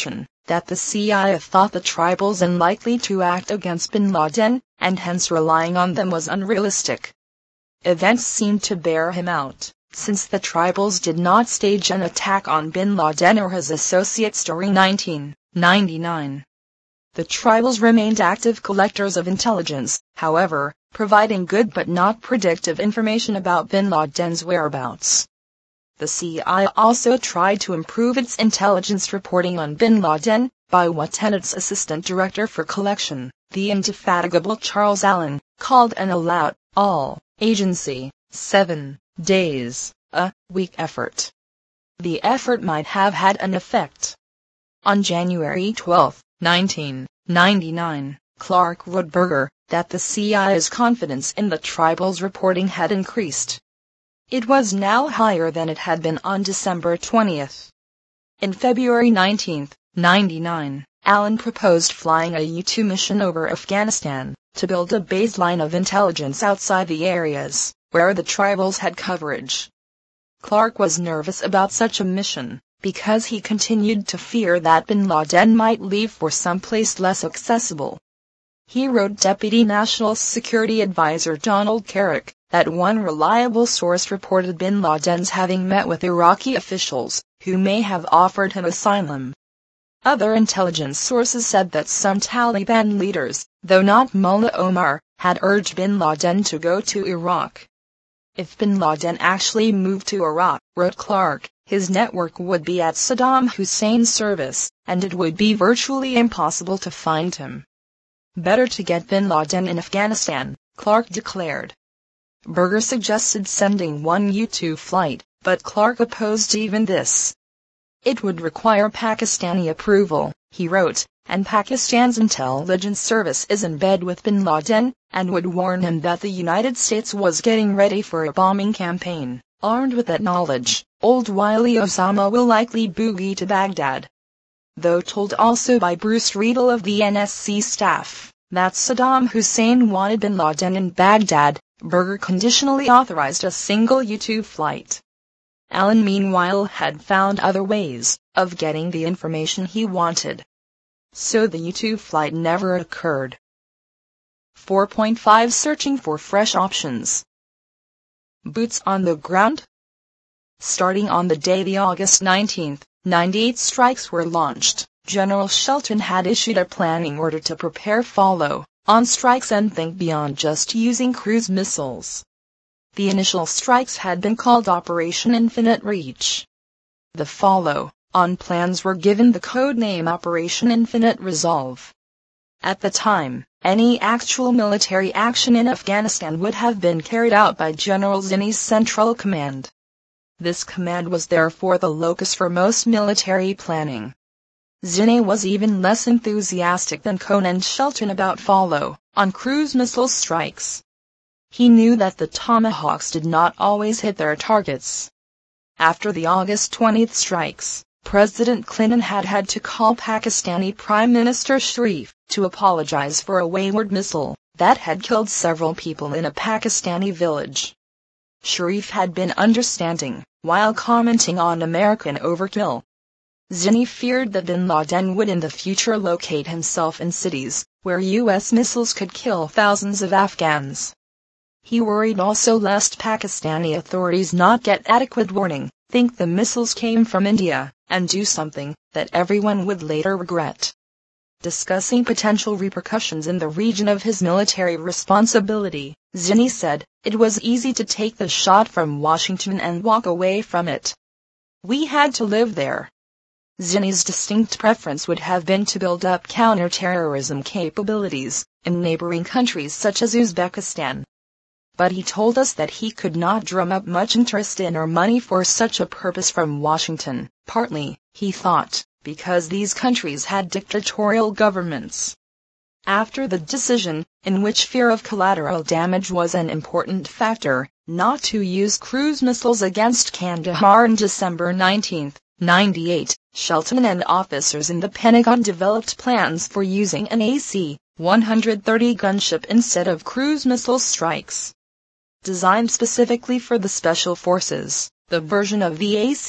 that the C I A thought the tribals unlikely to act against bin Laden, and hence relying on them was unrealistic. Events seemed to bear him out, since the tribals did not stage an attack on bin Laden or his associates during nineteen ninety-nine. The tribals remained active collectors of intelligence, however, providing good but not predictive information about bin Laden's whereabouts. The C I A also tried to improve its intelligence reporting on bin Laden, by what Tenet's assistant director for collection, the indefatigable Charles Allen, called an all-out, all-agency, seven days, a week effort. The effort might have had an effect. On January twelfth, nineteen ninety-nine, Clark wrote Berger that the C I A's confidence in the tribals' reporting had increased. It was now higher than it had been on December twentieth. In February nineteenth, ninety-nine, Allen proposed flying a U two mission over Afghanistan, to build a baseline of intelligence outside the areas where the tribals had coverage. Clark was nervous about such a mission, because he continued to fear that bin Laden might leave for some place less accessible. He wrote Deputy National Security Advisor Donald Carrick that one reliable source reported bin Laden's having met with Iraqi officials, who may have offered him asylum. Other intelligence sources said that some Taliban leaders, though not Mullah Omar, had urged bin Laden to go to Iraq. If bin Laden actually moved to Iraq, wrote Clark, his network would be at Saddam Hussein's service, and it would be virtually impossible to find him. Better to get bin Laden in Afghanistan, Clark declared. Berger suggested sending one U two flight, but Clark opposed even this. It would require Pakistani approval, he wrote, and Pakistan's intelligence service is in bed with bin Laden, and would warn him that the United States was getting ready for a bombing campaign. Armed with that knowledge, old wily Osama will likely boogie to Baghdad. Though told also by Bruce Riedel of the N S C staff that Saddam Hussein wanted bin Laden in Baghdad, Berger conditionally authorized a single U two flight. Allen meanwhile had found other ways of getting the information he wanted. So the U two flight never occurred. four point five Searching for fresh options. Boots on the ground? Starting on the day the August nineteenth, ninety-eight strikes were launched, General Shelton had issued a planning order to prepare follow-on strikes and think beyond just using cruise missiles. The initial strikes had been called Operation Infinite Reach. The follow-on plans were given the code name Operation Infinite Resolve. At the time, any actual military action in Afghanistan would have been carried out by General Zinni's Central Command. This command was therefore the locus for most military planning. Zinni was even less enthusiastic than Cohn and Shelton about follow-on cruise missile strikes. He knew that the Tomahawks did not always hit their targets. After the August twentieth strikes, President Clinton had had to call Pakistani Prime Minister Sharif to apologize for a wayward missile that had killed several people in a Pakistani village. Sharif had been understanding, while commenting on American overkill. Zinni feared that bin Laden would in the future locate himself in cities where U S missiles could kill thousands of Afghans. He worried also lest Pakistani authorities not get adequate warning, think the missiles came from India, and do something that everyone would later regret. Discussing potential repercussions in the region of his military responsibility, Zinni said, "It was easy to take the shot from Washington and walk away from it. We had to live there." Zinni's distinct preference would have been to build up counter-terrorism capabilities in neighboring countries such as Uzbekistan. But he told us that he could not drum up much interest in or money for such a purpose from Washington, partly, he thought, because these countries had dictatorial governments. After the decision, in which fear of collateral damage was an important factor, not to use cruise missiles against Kandahar in December nineteenth, ninety-eight, Shelton and officers in the Pentagon developed plans for using an A C one thirty gunship instead of cruise missile strikes. Designed specifically for the Special Forces, the version of the A C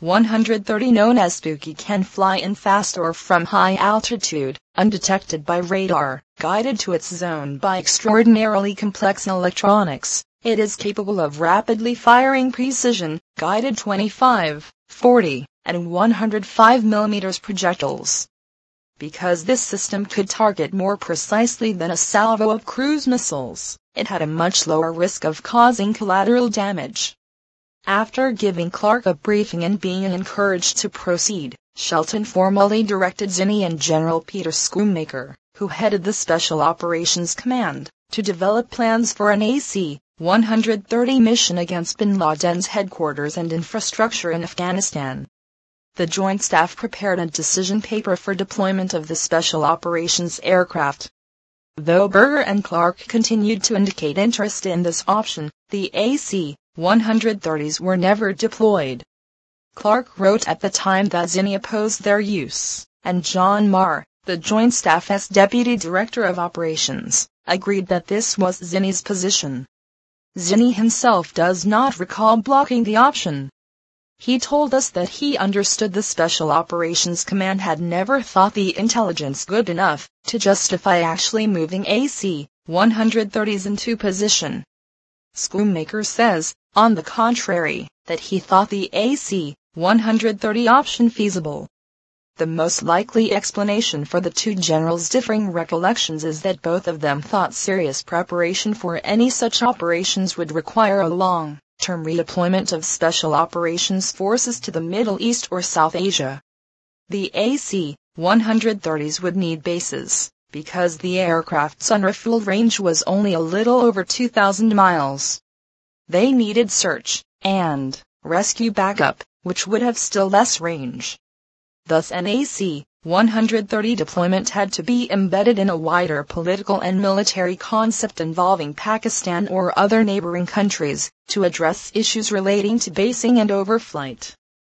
one hundred thirty, known as Spooky, can fly in fast or from high altitude, undetected by radar, guided to its zone by extraordinarily complex electronics. It is capable of rapidly firing precision, guided twenty-five, forty, and one hundred five millimeter projectiles. Because this system could target more precisely than a salvo of cruise missiles, it had a much lower risk of causing collateral damage. After giving Clark a briefing and being encouraged to proceed, Shelton formally directed Zinni and General Peter Schoomaker, who headed the Special Operations Command, to develop plans for an A C one hundred thirty mission against bin Laden's headquarters and infrastructure in Afghanistan. The Joint Staff prepared a decision paper for deployment of the Special Operations aircraft. Though Berger and Clark continued to indicate interest in this option, the A C one hundred thirties were never deployed. Clark wrote at the time that Zinni opposed their use, and John Marr, the Joint Staff's Deputy Director of Operations, agreed that this was Zinni's position. Zinni himself does not recall blocking the option. He told us that he understood the Special Operations Command had never thought the intelligence good enough to justify actually moving A C one hundred thirties into position. Schoomaker says, on the contrary, that he thought the A C one hundred thirty option feasible. The most likely explanation for the two generals' differing recollections is that both of them thought serious preparation for any such operations would require a long-term redeployment of Special Operations forces to the Middle East or South Asia. The A C one hundred thirties would need bases, because the aircraft's unrefueled range was only a little over two thousand miles. They needed search and rescue backup, which would have still less range. Thus an A C one hundred thirty deployment had to be embedded in a wider political and military concept involving Pakistan or other neighboring countries, to address issues relating to basing and overflight.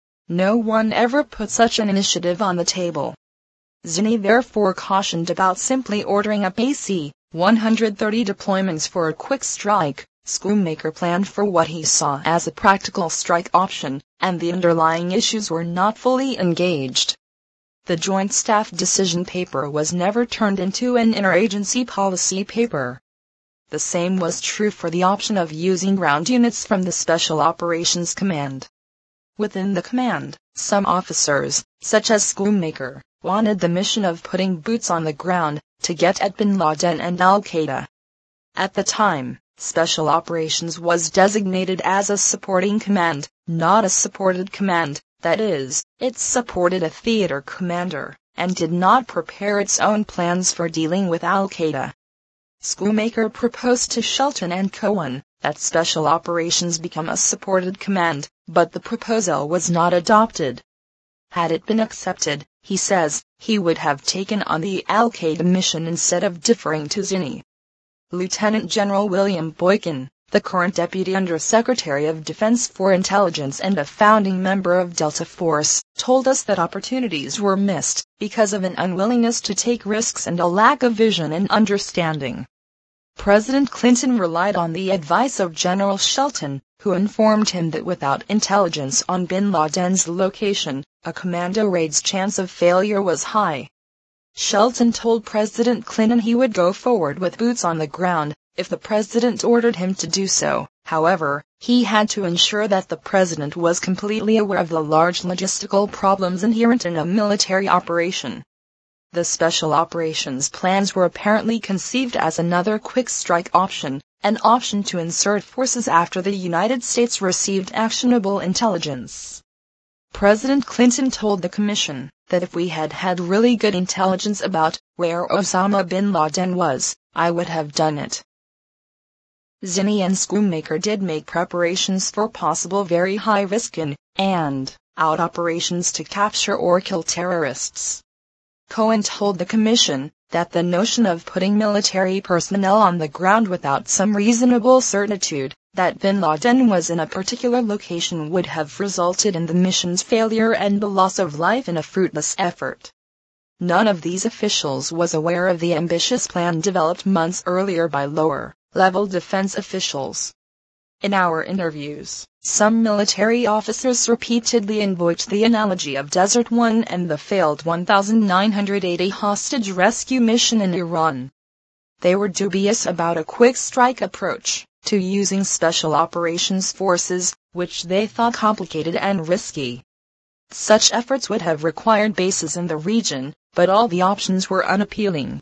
No one ever put such an initiative on the table. Zinni therefore cautioned about simply ordering up A C one hundred thirty deployments for a quick strike. Schoomaker planned for what he saw as a practical strike option, and the underlying issues were not fully engaged. The Joint Staff decision paper was never turned into an interagency policy paper. The same was true for the option of using ground units from the Special Operations Command. Within the command, some officers, such as Schoomaker, wanted the mission of putting boots on the ground to get at bin Laden and Al-Qaeda. At the time, Special Operations was designated as a supporting command, not a supported command, that is, it supported a theater commander, and did not prepare its own plans for dealing with Al-Qaeda. Schoomaker proposed to Shelton and Cohen that Special Operations become a supported command, but the proposal was not adopted. Had it been accepted, he says, he would have taken on the Al-Qaeda mission instead of deferring to Zinni. Lieutenant General William Boykin, the current Deputy Undersecretary of Defense for Intelligence and a founding member of Delta Force, told us that opportunities were missed because of an unwillingness to take risks and a lack of vision and understanding. President Clinton relied on the advice of General Shelton, who informed him that without intelligence on bin Laden's location, a commando raid's chance of failure was high. Shelton told President Clinton he would go forward with boots on the ground if the president ordered him to do so. However, he had to ensure that the president was completely aware of the large logistical problems inherent in a military operation. The Special Operations plans were apparently conceived as another quick strike option, an option to insert forces after the United States received actionable intelligence. President Clinton told the commission that if we had had really good intelligence about where Osama bin Laden was, I would have done it. Zinni and Schoomaker did make preparations for possible very high-risk in and out operations to capture or kill terrorists. Cohen told the commission that the notion of putting military personnel on the ground without some reasonable certitude that bin Laden was in a particular location would have resulted in the mission's failure and the loss of life in a fruitless effort. None of these officials was aware of the ambitious plan developed months earlier by lower-level defense officials. In our interviews, Some military officers repeatedly invoked the analogy of Desert One and the failed nineteen eighty hostage rescue mission in Iran. They were dubious about a quick strike approach to using special operations forces, which they thought complicated and risky. Such efforts would have required bases in the region, but all the options were unappealing.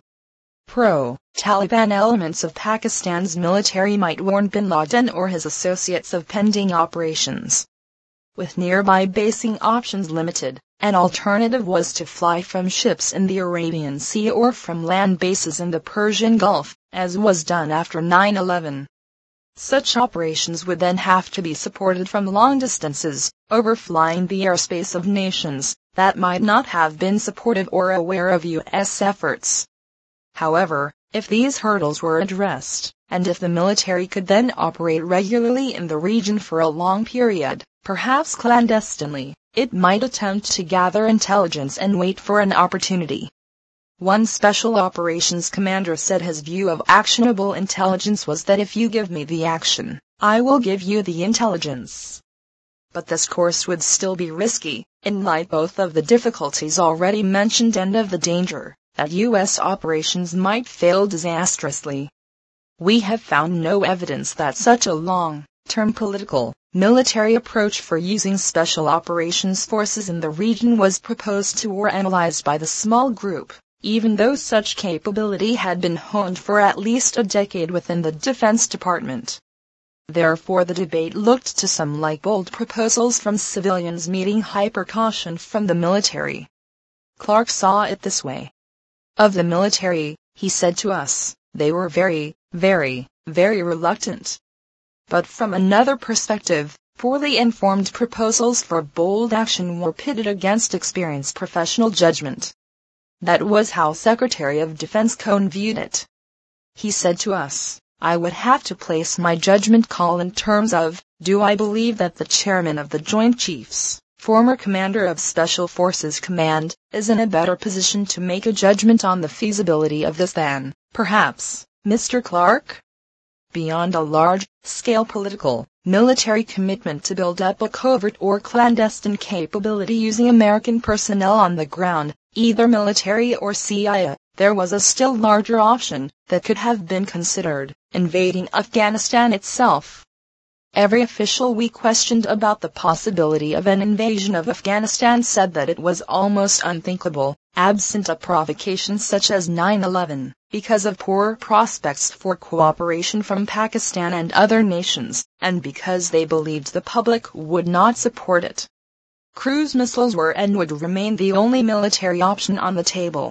Pro-Taliban elements of Pakistan's military might warn bin Laden or his associates of pending operations. With nearby basing options limited, an alternative was to fly from ships in the Arabian Sea or from land bases in the Persian Gulf, as was done after nine eleven. Such operations would then have to be supported from long distances, overflying the airspace of nations that might not have been supportive or aware of U S efforts. However, if these hurdles were addressed, and if the military could then operate regularly in the region for a long period, perhaps clandestinely, it might attempt to gather intelligence and wait for an opportunity. One Special Operations commander said his view of actionable intelligence was that if you give me the action, I will give you the intelligence. But this course would still be risky, in light both of the difficulties already mentioned and of the danger that U S operations might fail disastrously. We have found no evidence that such a long-term political, military approach for using special operations forces in the region was proposed to or analyzed by the small group, even though such capability had been honed for at least a decade within the Defense Department. Therefore the debate looked to some like bold proposals from civilians meeting high precaution from the military. Clark saw it this way. Of the military, he said to us, they were very, very, very reluctant. But from another perspective, poorly informed proposals for bold action were pitted against experienced professional judgment. That was how Secretary of Defense Cohn viewed it. He said to us, I would have to place my judgment call in terms of, do I believe that the chairman of the Joint Chiefs, former commander of Special Forces Command, is in a better position to make a judgment on the feasibility of this than, perhaps, Mister Clark? Beyond a large-scale political, military commitment to build up a covert or clandestine capability using American personnel on the ground, either military or C I A, there was a still larger option that could have been considered, invading Afghanistan itself. Every official we questioned about the possibility of an invasion of Afghanistan said that it was almost unthinkable, absent a provocation such as nine eleven, because of poor prospects for cooperation from Pakistan and other nations, and because they believed the public would not support it. Cruise missiles were and would remain the only military option on the table.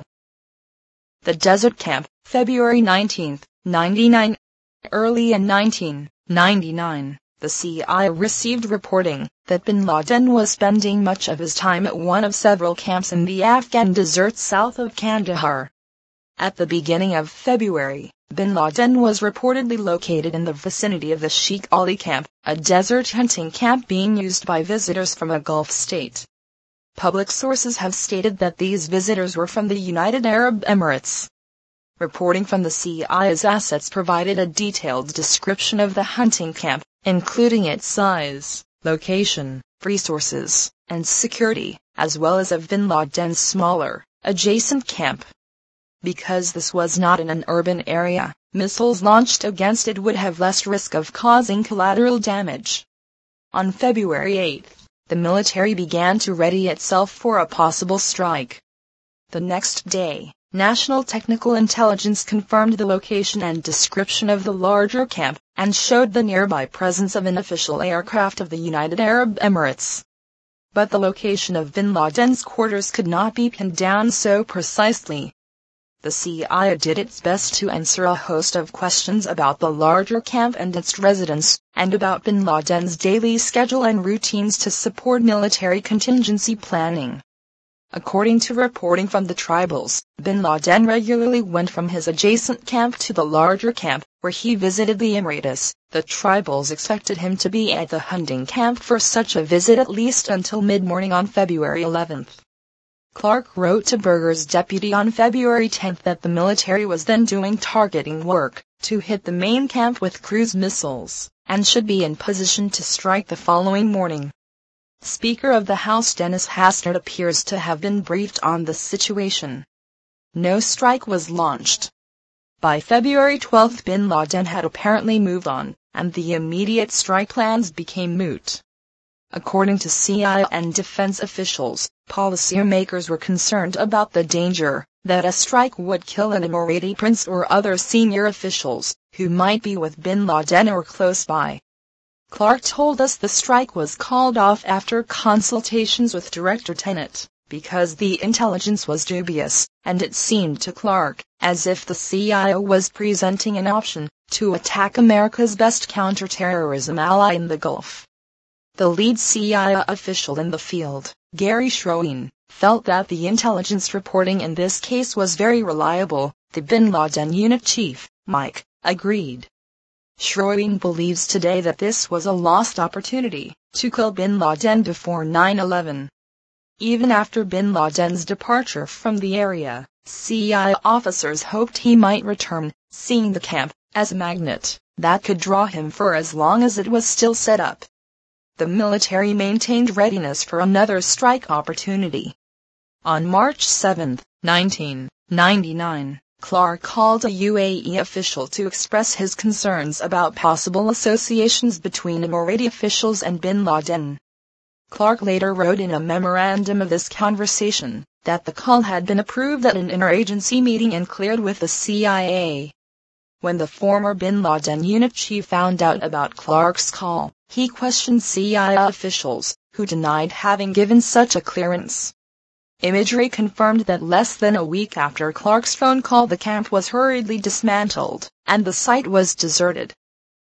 The Desert Camp, February nineteenth, ninety-nine. Early in nineteen ninety-nine. The C I A received reporting that bin Laden was spending much of his time at one of several camps in the Afghan desert south of Kandahar. At the beginning of February, bin Laden was reportedly located in the vicinity of the Sheikh Ali camp, a desert hunting camp being used by visitors from a Gulf state. Public sources have stated that these visitors were from the United Arab Emirates. Reporting from the C I A's assets provided a detailed description of the hunting camp, including its size, location, resources, and security, as well as of bin Laden's smaller, adjacent camp. Because this was not in an urban area, missiles launched against it would have less risk of causing collateral damage. On February eighth, the military began to ready itself for a possible strike. The next day, National Technical Intelligence confirmed the location and description of the larger camp, and showed the nearby presence of an official aircraft of the United Arab Emirates. But the location of bin Laden's quarters could not be pinned down so precisely. The C I A did its best to answer a host of questions about the larger camp and its residents, and about bin Laden's daily schedule and routines to support military contingency planning. According to reporting from the tribals, bin Laden regularly went from his adjacent camp to the larger camp, where he visited the Emirates. The tribals expected him to be at the hunting camp for such a visit at least until mid-morning on February eleventh. Clark wrote to Berger's deputy on February tenth that the military was then doing targeting work to hit the main camp with cruise missiles, and should be in position to strike the following morning. Speaker of the House Dennis Hastert appears to have been briefed on the situation. No strike was launched. By February twelfth, bin Laden had apparently moved on, and the immediate strike plans became moot. According to C I A and defense officials, policymakers were concerned about the danger that a strike would kill an Emirati prince or other senior officials who might be with bin Laden or close by. Clark told us the strike was called off after consultations with Director Tenet, because the intelligence was dubious, and it seemed to Clark as if the C I A was presenting an option to attack America's best counterterrorism ally in the Gulf. The lead C I A official in the field, Gary Schroen, felt that the intelligence reporting in this case was very reliable. The bin Laden unit chief, Mike, agreed. Schroen believes today that this was a lost opportunity to kill bin Laden before nine eleven. Even after bin Laden's departure from the area, C I A officers hoped he might return, seeing the camp as a magnet that could draw him for as long as it was still set up. The military maintained readiness for another strike opportunity. On March seventh, nineteen ninety-nine, Clark called a U A E official to express his concerns about possible associations between Emirati officials and bin Laden. Clark later wrote in a memorandum of this conversation that the call had been approved at an interagency meeting and cleared with the C I A. When the former bin Laden unit chief found out about Clark's call, he questioned C I A officials, who denied having given such a clearance. Imagery confirmed that less than a week after Clark's phone call, the camp was hurriedly dismantled, and the site was deserted.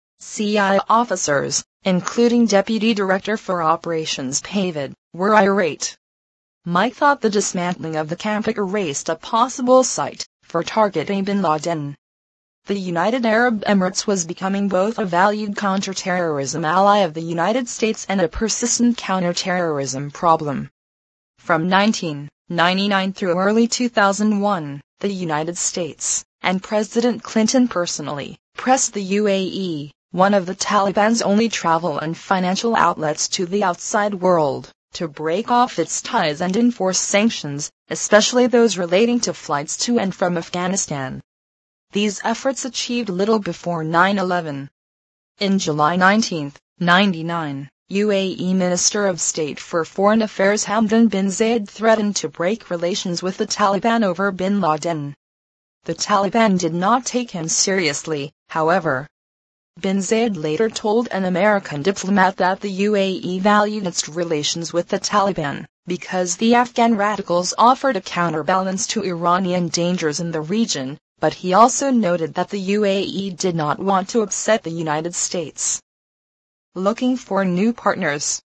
C I A officers, including Deputy Director for Operations Pavid, were irate. Mike thought the dismantling of the camp erased a possible site for targeting bin Laden. The United Arab Emirates was becoming both a valued counterterrorism ally of the United States and a persistent counterterrorism problem. From nineteen ninety-nine through early two thousand one, the United States, and President Clinton personally, pressed the U A E, one of the Taliban's only travel and financial outlets to the outside world, to break off its ties and enforce sanctions, especially those relating to flights to and from Afghanistan. These efforts achieved little before nine eleven. In July nineteenth, ninety-nine, U A E Minister of State for Foreign Affairs Hamdan bin Zayed threatened to break relations with the Taliban over bin Laden. The Taliban did not take him seriously, however. Bin Zayed later told an American diplomat that the U A E valued its relations with the Taliban because the Afghan radicals offered a counterbalance to Iranian dangers in the region, but he also noted that the U A E did not want to upset the United States. Looking for new partners.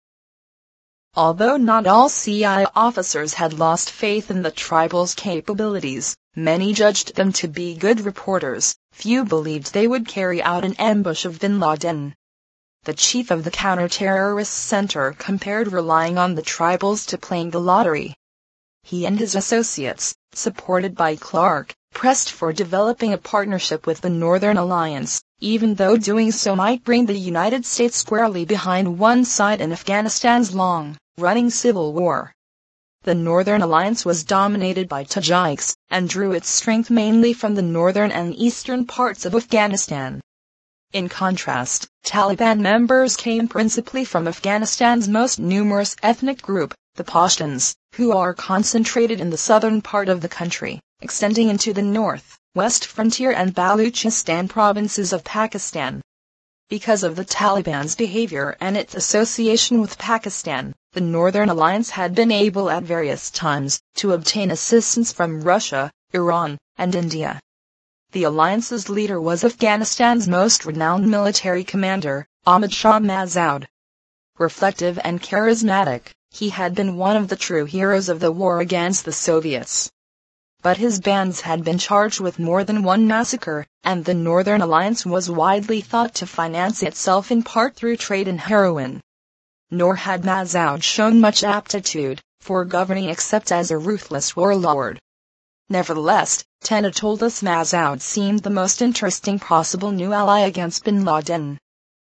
Although not all C I A officers had lost faith in the tribal's capabilities, many judged them to be good reporters. Few believed they would carry out an ambush of bin Laden. The chief of the Counter-Terrorist Center compared relying on the tribals to playing the lottery. He and his associates, supported by Clark, pressed for developing a partnership with the Northern Alliance, even though doing so might bring the United States squarely behind one side in Afghanistan's long-running civil war. The Northern Alliance was dominated by Tajiks, and drew its strength mainly from the northern and eastern parts of Afghanistan. In contrast, Taliban members came principally from Afghanistan's most numerous ethnic group, the Pashtuns, who are concentrated in the southern part of the country, extending into the north, west frontier and Baluchistan provinces of Pakistan. Because of the Taliban's behavior and its association with Pakistan, the Northern Alliance had been able at various times to obtain assistance from Russia, Iran, and India. The alliance's leader was Afghanistan's most renowned military commander, Ahmad Shah Massoud. Reflective and charismatic, he had been one of the true heroes of the war against the Soviets. But his bands had been charged with more than one massacre, and the Northern Alliance was widely thought to finance itself in part through trade in heroin. Nor had Massoud shown much aptitude for governing except as a ruthless warlord. Nevertheless, Tenet told us Massoud seemed the most interesting possible new ally against bin Laden.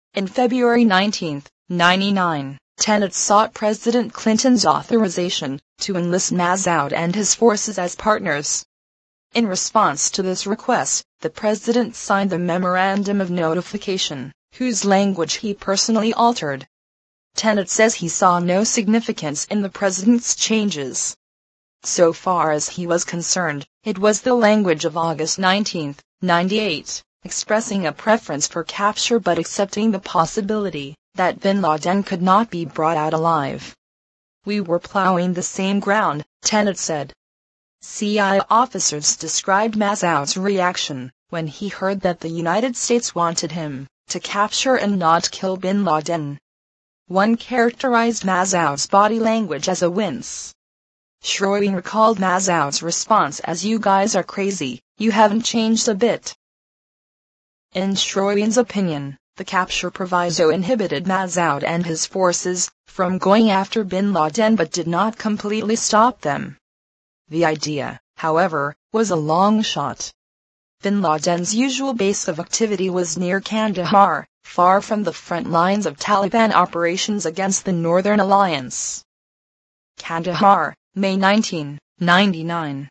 In February nineteen ninety-nine, Tenet sought President Clinton's authorization to enlist Massoud and his forces as partners. In response to this request, the president signed the Memorandum of Notification, whose language he personally altered. Tenet says he saw no significance in the president's changes. So far as he was concerned, it was the language of August nineteen ninety-eight, expressing a preference for capture but accepting the possibility that bin Laden could not be brought out alive. "We were plowing the same ground," Tenet said. C I A officers described Massoud's reaction when he heard that the United States wanted him to capture and not kill bin Laden. One characterized Massoud's body language as a wince. Schroen recalled Massoud's response as, "You guys are crazy, you haven't changed a bit." In Schroen's opinion, the capture proviso inhibited Massoud and his forces from going after bin Laden but did not completely stop them. The idea, however, was a long shot. Bin Laden's usual base of activity was near Kandahar, far from the front lines of Taliban operations against the Northern Alliance. Kandahar, May nineteen ninety-nine.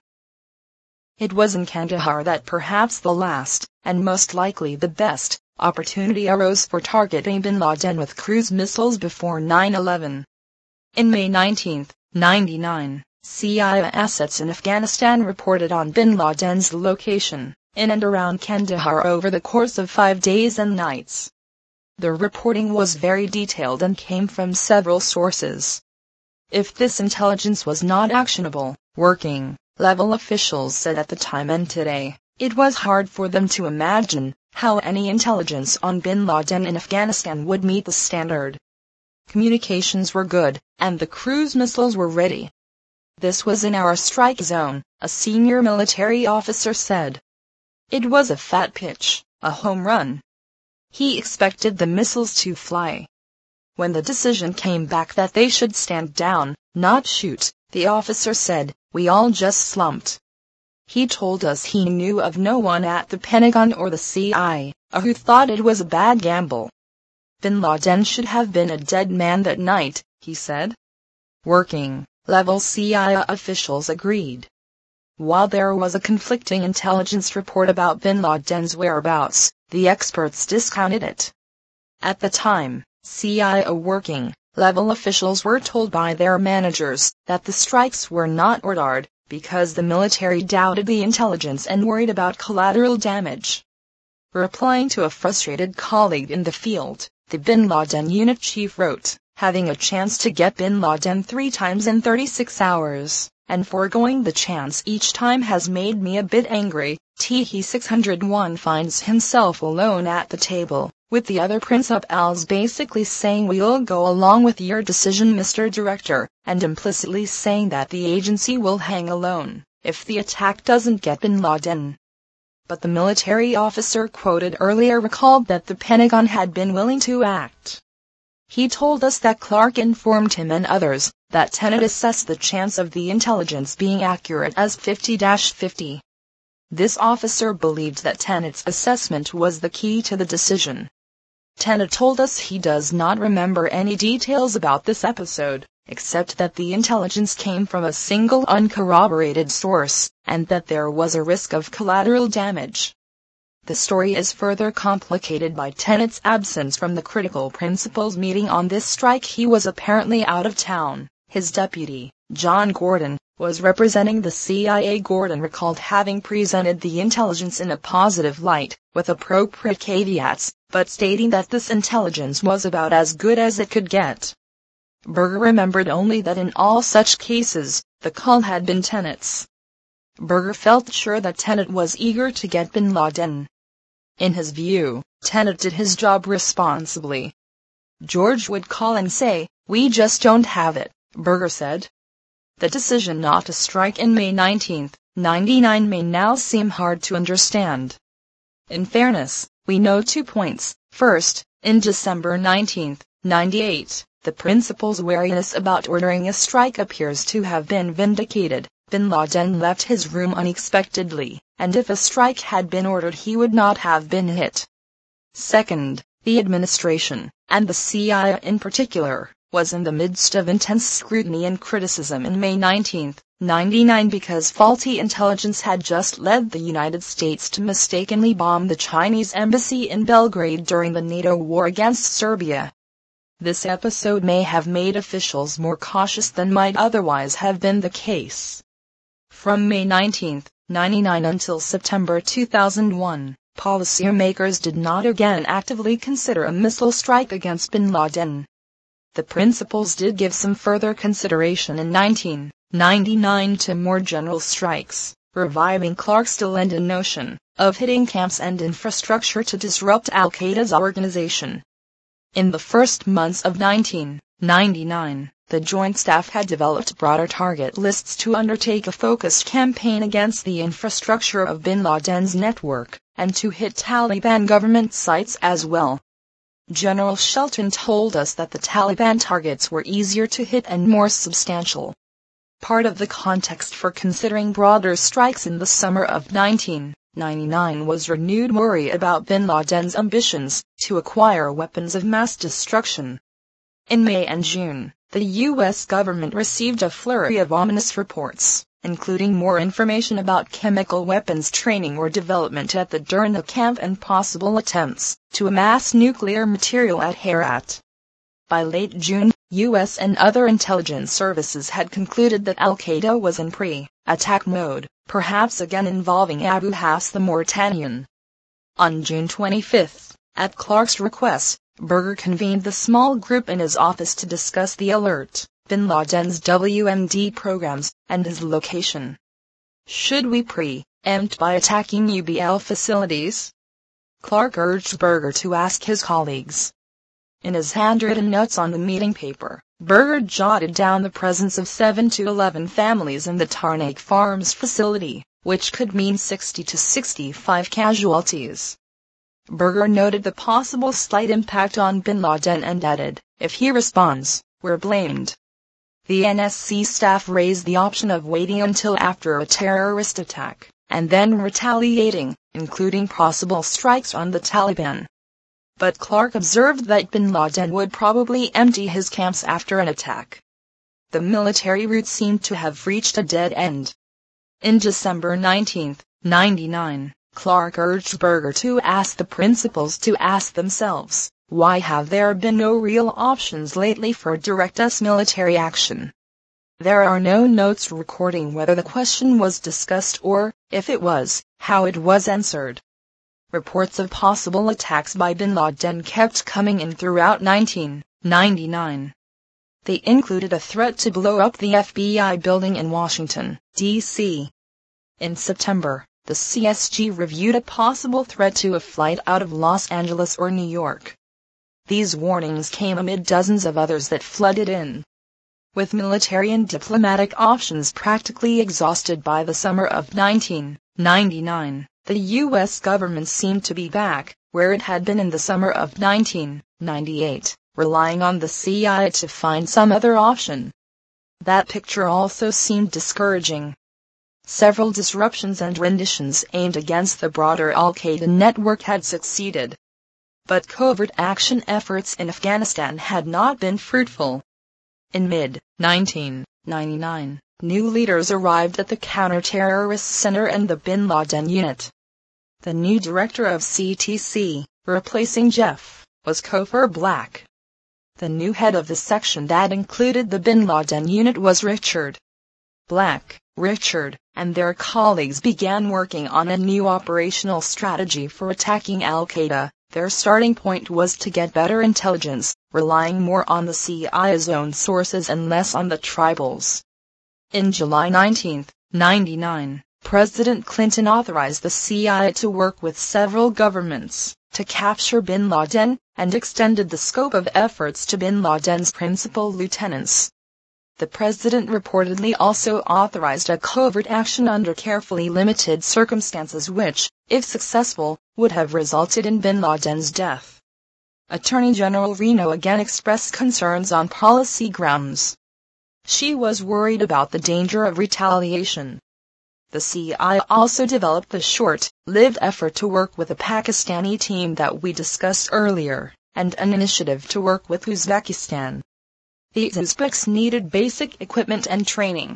It was in Kandahar that perhaps the last, and most likely the best, opportunity arose for targeting bin Laden with cruise missiles before nine eleven. In May nineteen ninety-nine, C I A assets in Afghanistan reported on bin Laden's location in and around Kandahar over the course of five days and nights. The reporting was very detailed and came from several sources. If this intelligence was not actionable, working level officials said at the time and today, it was hard for them to imagine how any intelligence on bin Laden in Afghanistan would meet the standard. Communications were good, and the cruise missiles were ready. "This was in our strike zone," a senior military officer said. It was a fat pitch, a home run. He expected the missiles to fly. When the decision came back that they should stand down, not shoot, the officer said, "We all just slumped." He told us he knew of no one at the Pentagon or the C I A who thought it was a bad gamble. Bin Laden should have been a dead man that night, he said. Working level C I A officials agreed. While there was a conflicting intelligence report about bin Laden's whereabouts, the experts discounted it. At the time, C I A working level officials were told by their managers that the strikes were not ordered because the military doubted the intelligence and worried about collateral damage. Replying to a frustrated colleague in the field, the bin Laden unit chief wrote, "Having a chance to get bin Laden three times in thirty-six hours, and foregoing the chance each time has made me a bit angry." T He six hundred one finds himself alone at the table, with the other principals basically saying, "We'll go along with your decision, Mister Director," and implicitly saying that the agency will hang alone if the attack doesn't get bin Laden. But the military officer quoted earlier recalled that the Pentagon had been willing to act. He told us that Clark informed him and others that Tenet assessed the chance of the intelligence being accurate as fifty to fifty. This officer believed that Tenet's assessment was the key to the decision. Tenet told us he does not remember any details about this episode, except that the intelligence came from a single uncorroborated source, and that there was a risk of collateral damage. The story is further complicated by Tenet's absence from the critical principals meeting on this strike. He was apparently out of town. His deputy, John Gordon, was representing the C I A. Gordon recalled having presented the intelligence in a positive light, with appropriate caveats, but stating that this intelligence was about as good as it could get. Berger remembered only that in all such cases, the call had been Tenet's. Berger felt sure that Tenet was eager to get bin Laden. In his view, Tenet did his job responsibly. "George would call and say, 'We just don't have it,'" Berger said. The decision not to strike in May nineteen ninety-nine may now seem hard to understand. In fairness, we know two points. First, in December nineteen ninety-eight, the principal's wariness about ordering a strike appears to have been vindicated. Bin Laden left his room unexpectedly, and if a strike had been ordered he would not have been hit. Second, The administration, and the C I A in particular, was in the midst of intense scrutiny and criticism in May nineteenth, ninety-nine because faulty intelligence had just led the United States to mistakenly bomb the Chinese embassy in Belgrade during the NATO war against Serbia. This episode may have made officials more cautious than might otherwise have been the case. From May nineteenth, ninety-nine until September two thousand one, policymakers did not again actively consider a missile strike against bin Laden. The principals did give some further consideration in nineteen ninety-nine to more general strikes, reviving Clark's still-ended notion of hitting camps and infrastructure to disrupt al-Qaeda's organization. In the first months of nineteen ninety-nine, the Joint Staff had developed broader target lists to undertake a focused campaign against the infrastructure of bin Laden's network, and to hit Taliban government sites as well. General Shelton told us that the Taliban targets were easier to hit and more substantial. Part of the context for considering broader strikes in the summer of nineteen ninety-nine was renewed worry about bin Laden's ambitions to acquire weapons of mass destruction. In May and June, the U S government received a flurry of ominous reports, including more information about chemical weapons training or development at the Derna camp and possible attempts to amass nuclear material at Herat. By late June, U S and other intelligence services had concluded that al-Qaeda was in pre-attack mode, perhaps again involving Abu Hafs the Mauritanian. On June twenty-fifth, at Clark's request, Berger convened the small group in his office to discuss the alert, bin Laden's W M D programs, and his location. Should we pre-empt by attacking U B L facilities? Clark urged Berger to ask his colleagues. In his handwritten notes on the meeting paper, Berger jotted down the presence of seven to eleven families in the Tarnak Farms facility, which could mean sixty to sixty-five casualties. Berger noted the possible slight impact on bin Laden and added, "If he responds, we're blamed." The N S C staff raised the option of waiting until after a terrorist attack, and then retaliating, including possible strikes on the Taliban. But Clark observed that bin Laden would probably empty his camps after an attack. The military route seemed to have reached a dead end. In December nineteenth, ninety-nine, Clark urged Berger to ask the principals to ask themselves, why have there been no real options lately for direct U S military action? There are no notes recording whether the question was discussed or, if it was, how it was answered. Reports of possible attacks by bin Laden kept coming in throughout nineteen ninety-nine. They included a threat to blow up the F B I building in Washington, D C In September, the C S G reviewed a possible threat to a flight out of Los Angeles or New York. These warnings came amid dozens of others that flooded in. With military and diplomatic options practically exhausted by the summer of nineteen ninety-nine, the U S government seemed to be back where it had been in the summer of nineteen ninety-eight, relying on the C I A to find some other option. That picture also seemed discouraging. Several disruptions and renditions aimed against the broader al-Qaeda network had succeeded. But covert action efforts in Afghanistan had not been fruitful. In mid nineteen ninety-nine, new leaders arrived at the Counter-Terrorist Center and the Bin Laden Unit. The new director of C T C, replacing Jeff, was Cofer Black. The new head of the section that included the Bin Laden Unit was Richard Black. Richard and their colleagues began working on a new operational strategy for attacking al-Qaeda. Their starting point was to get better intelligence, relying more on the C I A's own sources and less on the tribals. In July nineteenth, ninety-nine, President Clinton authorized the C I A to work with several governments to capture bin Laden, and extended the scope of efforts to bin Laden's principal lieutenants. The president reportedly also authorized a covert action under carefully limited circumstances which, if successful, would have resulted in bin Laden's death. Attorney General Reno again expressed concerns on policy grounds. She was worried about the danger of retaliation. The C I A also developed the short-lived effort to work with a Pakistani team that we discussed earlier, and an initiative to work with Uzbekistan. The Uzbeks needed basic equipment and training.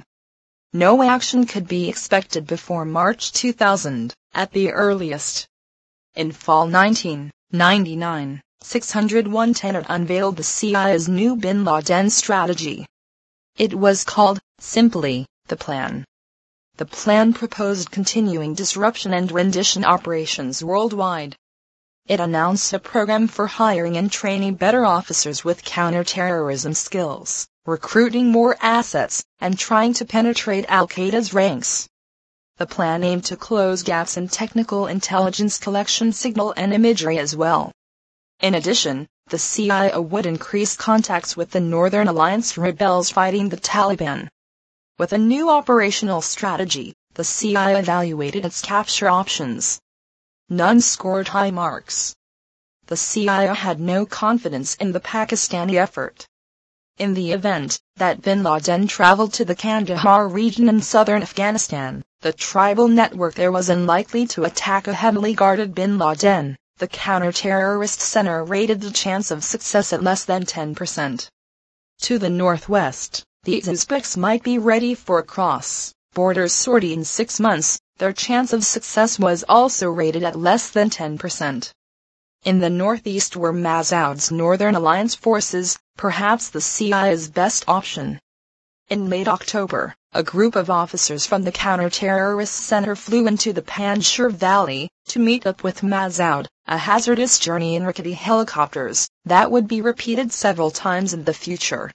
No action could be expected before March two thousand, at the earliest. In fall nineteen ninety-nine, six hundred one Tenet unveiled the C I A's new Bin Laden strategy. It was called, simply, the Plan. The plan proposed continuing disruption and rendition operations worldwide. It announced a program for hiring and training better officers with counterterrorism skills, recruiting more assets, and trying to penetrate Al-Qaeda's ranks. The plan aimed to close gaps in technical intelligence collection, signal and imagery as well. In addition, the C I A would increase contacts with the Northern Alliance rebels fighting the Taliban. With a new operational strategy, the C I A evaluated its capture options. None scored high marks. The C I A had no confidence in the Pakistani effort. In the event that Bin Laden traveled to the Kandahar region in southern Afghanistan, the tribal network there was unlikely to attack a heavily guarded Bin Laden. The counter-terrorist center rated the chance of success at less than ten percent. To the northwest, the Uzbeks might be ready for a cross-border sortie in six months. Their chance of success was also rated at less than ten percent. In the northeast were Massoud's Northern Alliance forces, perhaps the C I A's best option. In late October, a group of officers from the counter-terrorist center flew into the Panjshir Valley to meet up with Massoud, a hazardous journey in rickety helicopters that would be repeated several times in the future.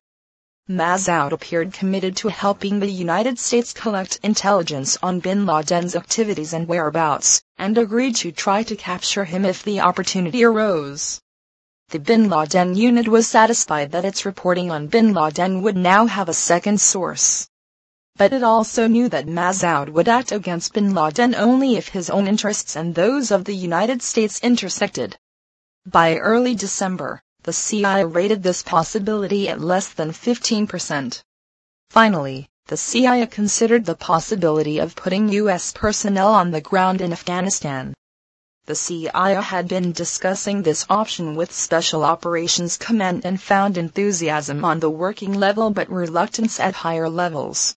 Massoud appeared committed to helping the United States collect intelligence on Bin Laden's activities and whereabouts, and agreed to try to capture him if the opportunity arose. The Bin Laden unit was satisfied that its reporting on Bin Laden would now have a second source. But it also knew that Massoud would act against Bin Laden only if his own interests and those of the United States intersected. By early December, the C I A rated this possibility at less than fifteen percent. Finally, the C I A considered the possibility of putting U S personnel on the ground in Afghanistan. The C I A had been discussing this option with Special Operations Command and found enthusiasm on the working level but reluctance at higher levels.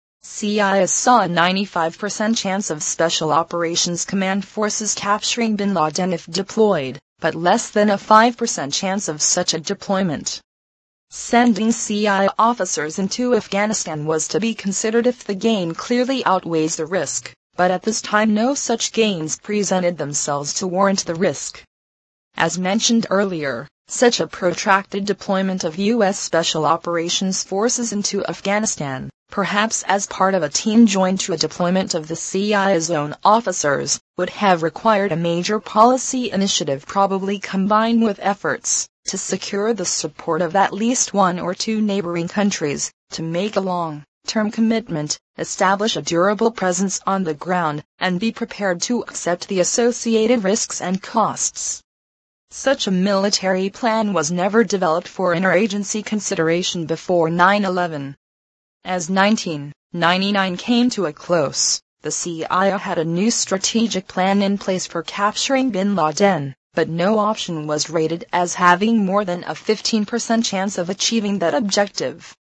C I A saw a ninety-five percent chance of Special Operations Command forces capturing Bin Laden if deployed, but less than a five percent chance of such a deployment. Sending C I A officers into Afghanistan was to be considered if the gain clearly outweighs the risk, but at this time no such gains presented themselves to warrant the risk. As mentioned earlier, such a protracted deployment of U S Special Operations Forces into Afghanistan, perhaps as part of a team joined to a deployment of the C I A's own officers, would have required a major policy initiative, probably combined with efforts to secure the support of at least one or two neighboring countries, to make a long-term commitment, establish a durable presence on the ground, and be prepared to accept the associated risks and costs. Such a military plan was never developed for interagency consideration before nine eleven. As nineteen ninety-nine came to a close, the C I A had a new strategic plan in place for capturing Bin Laden, but no option was rated as having more than a fifteen percent chance of achieving that objective.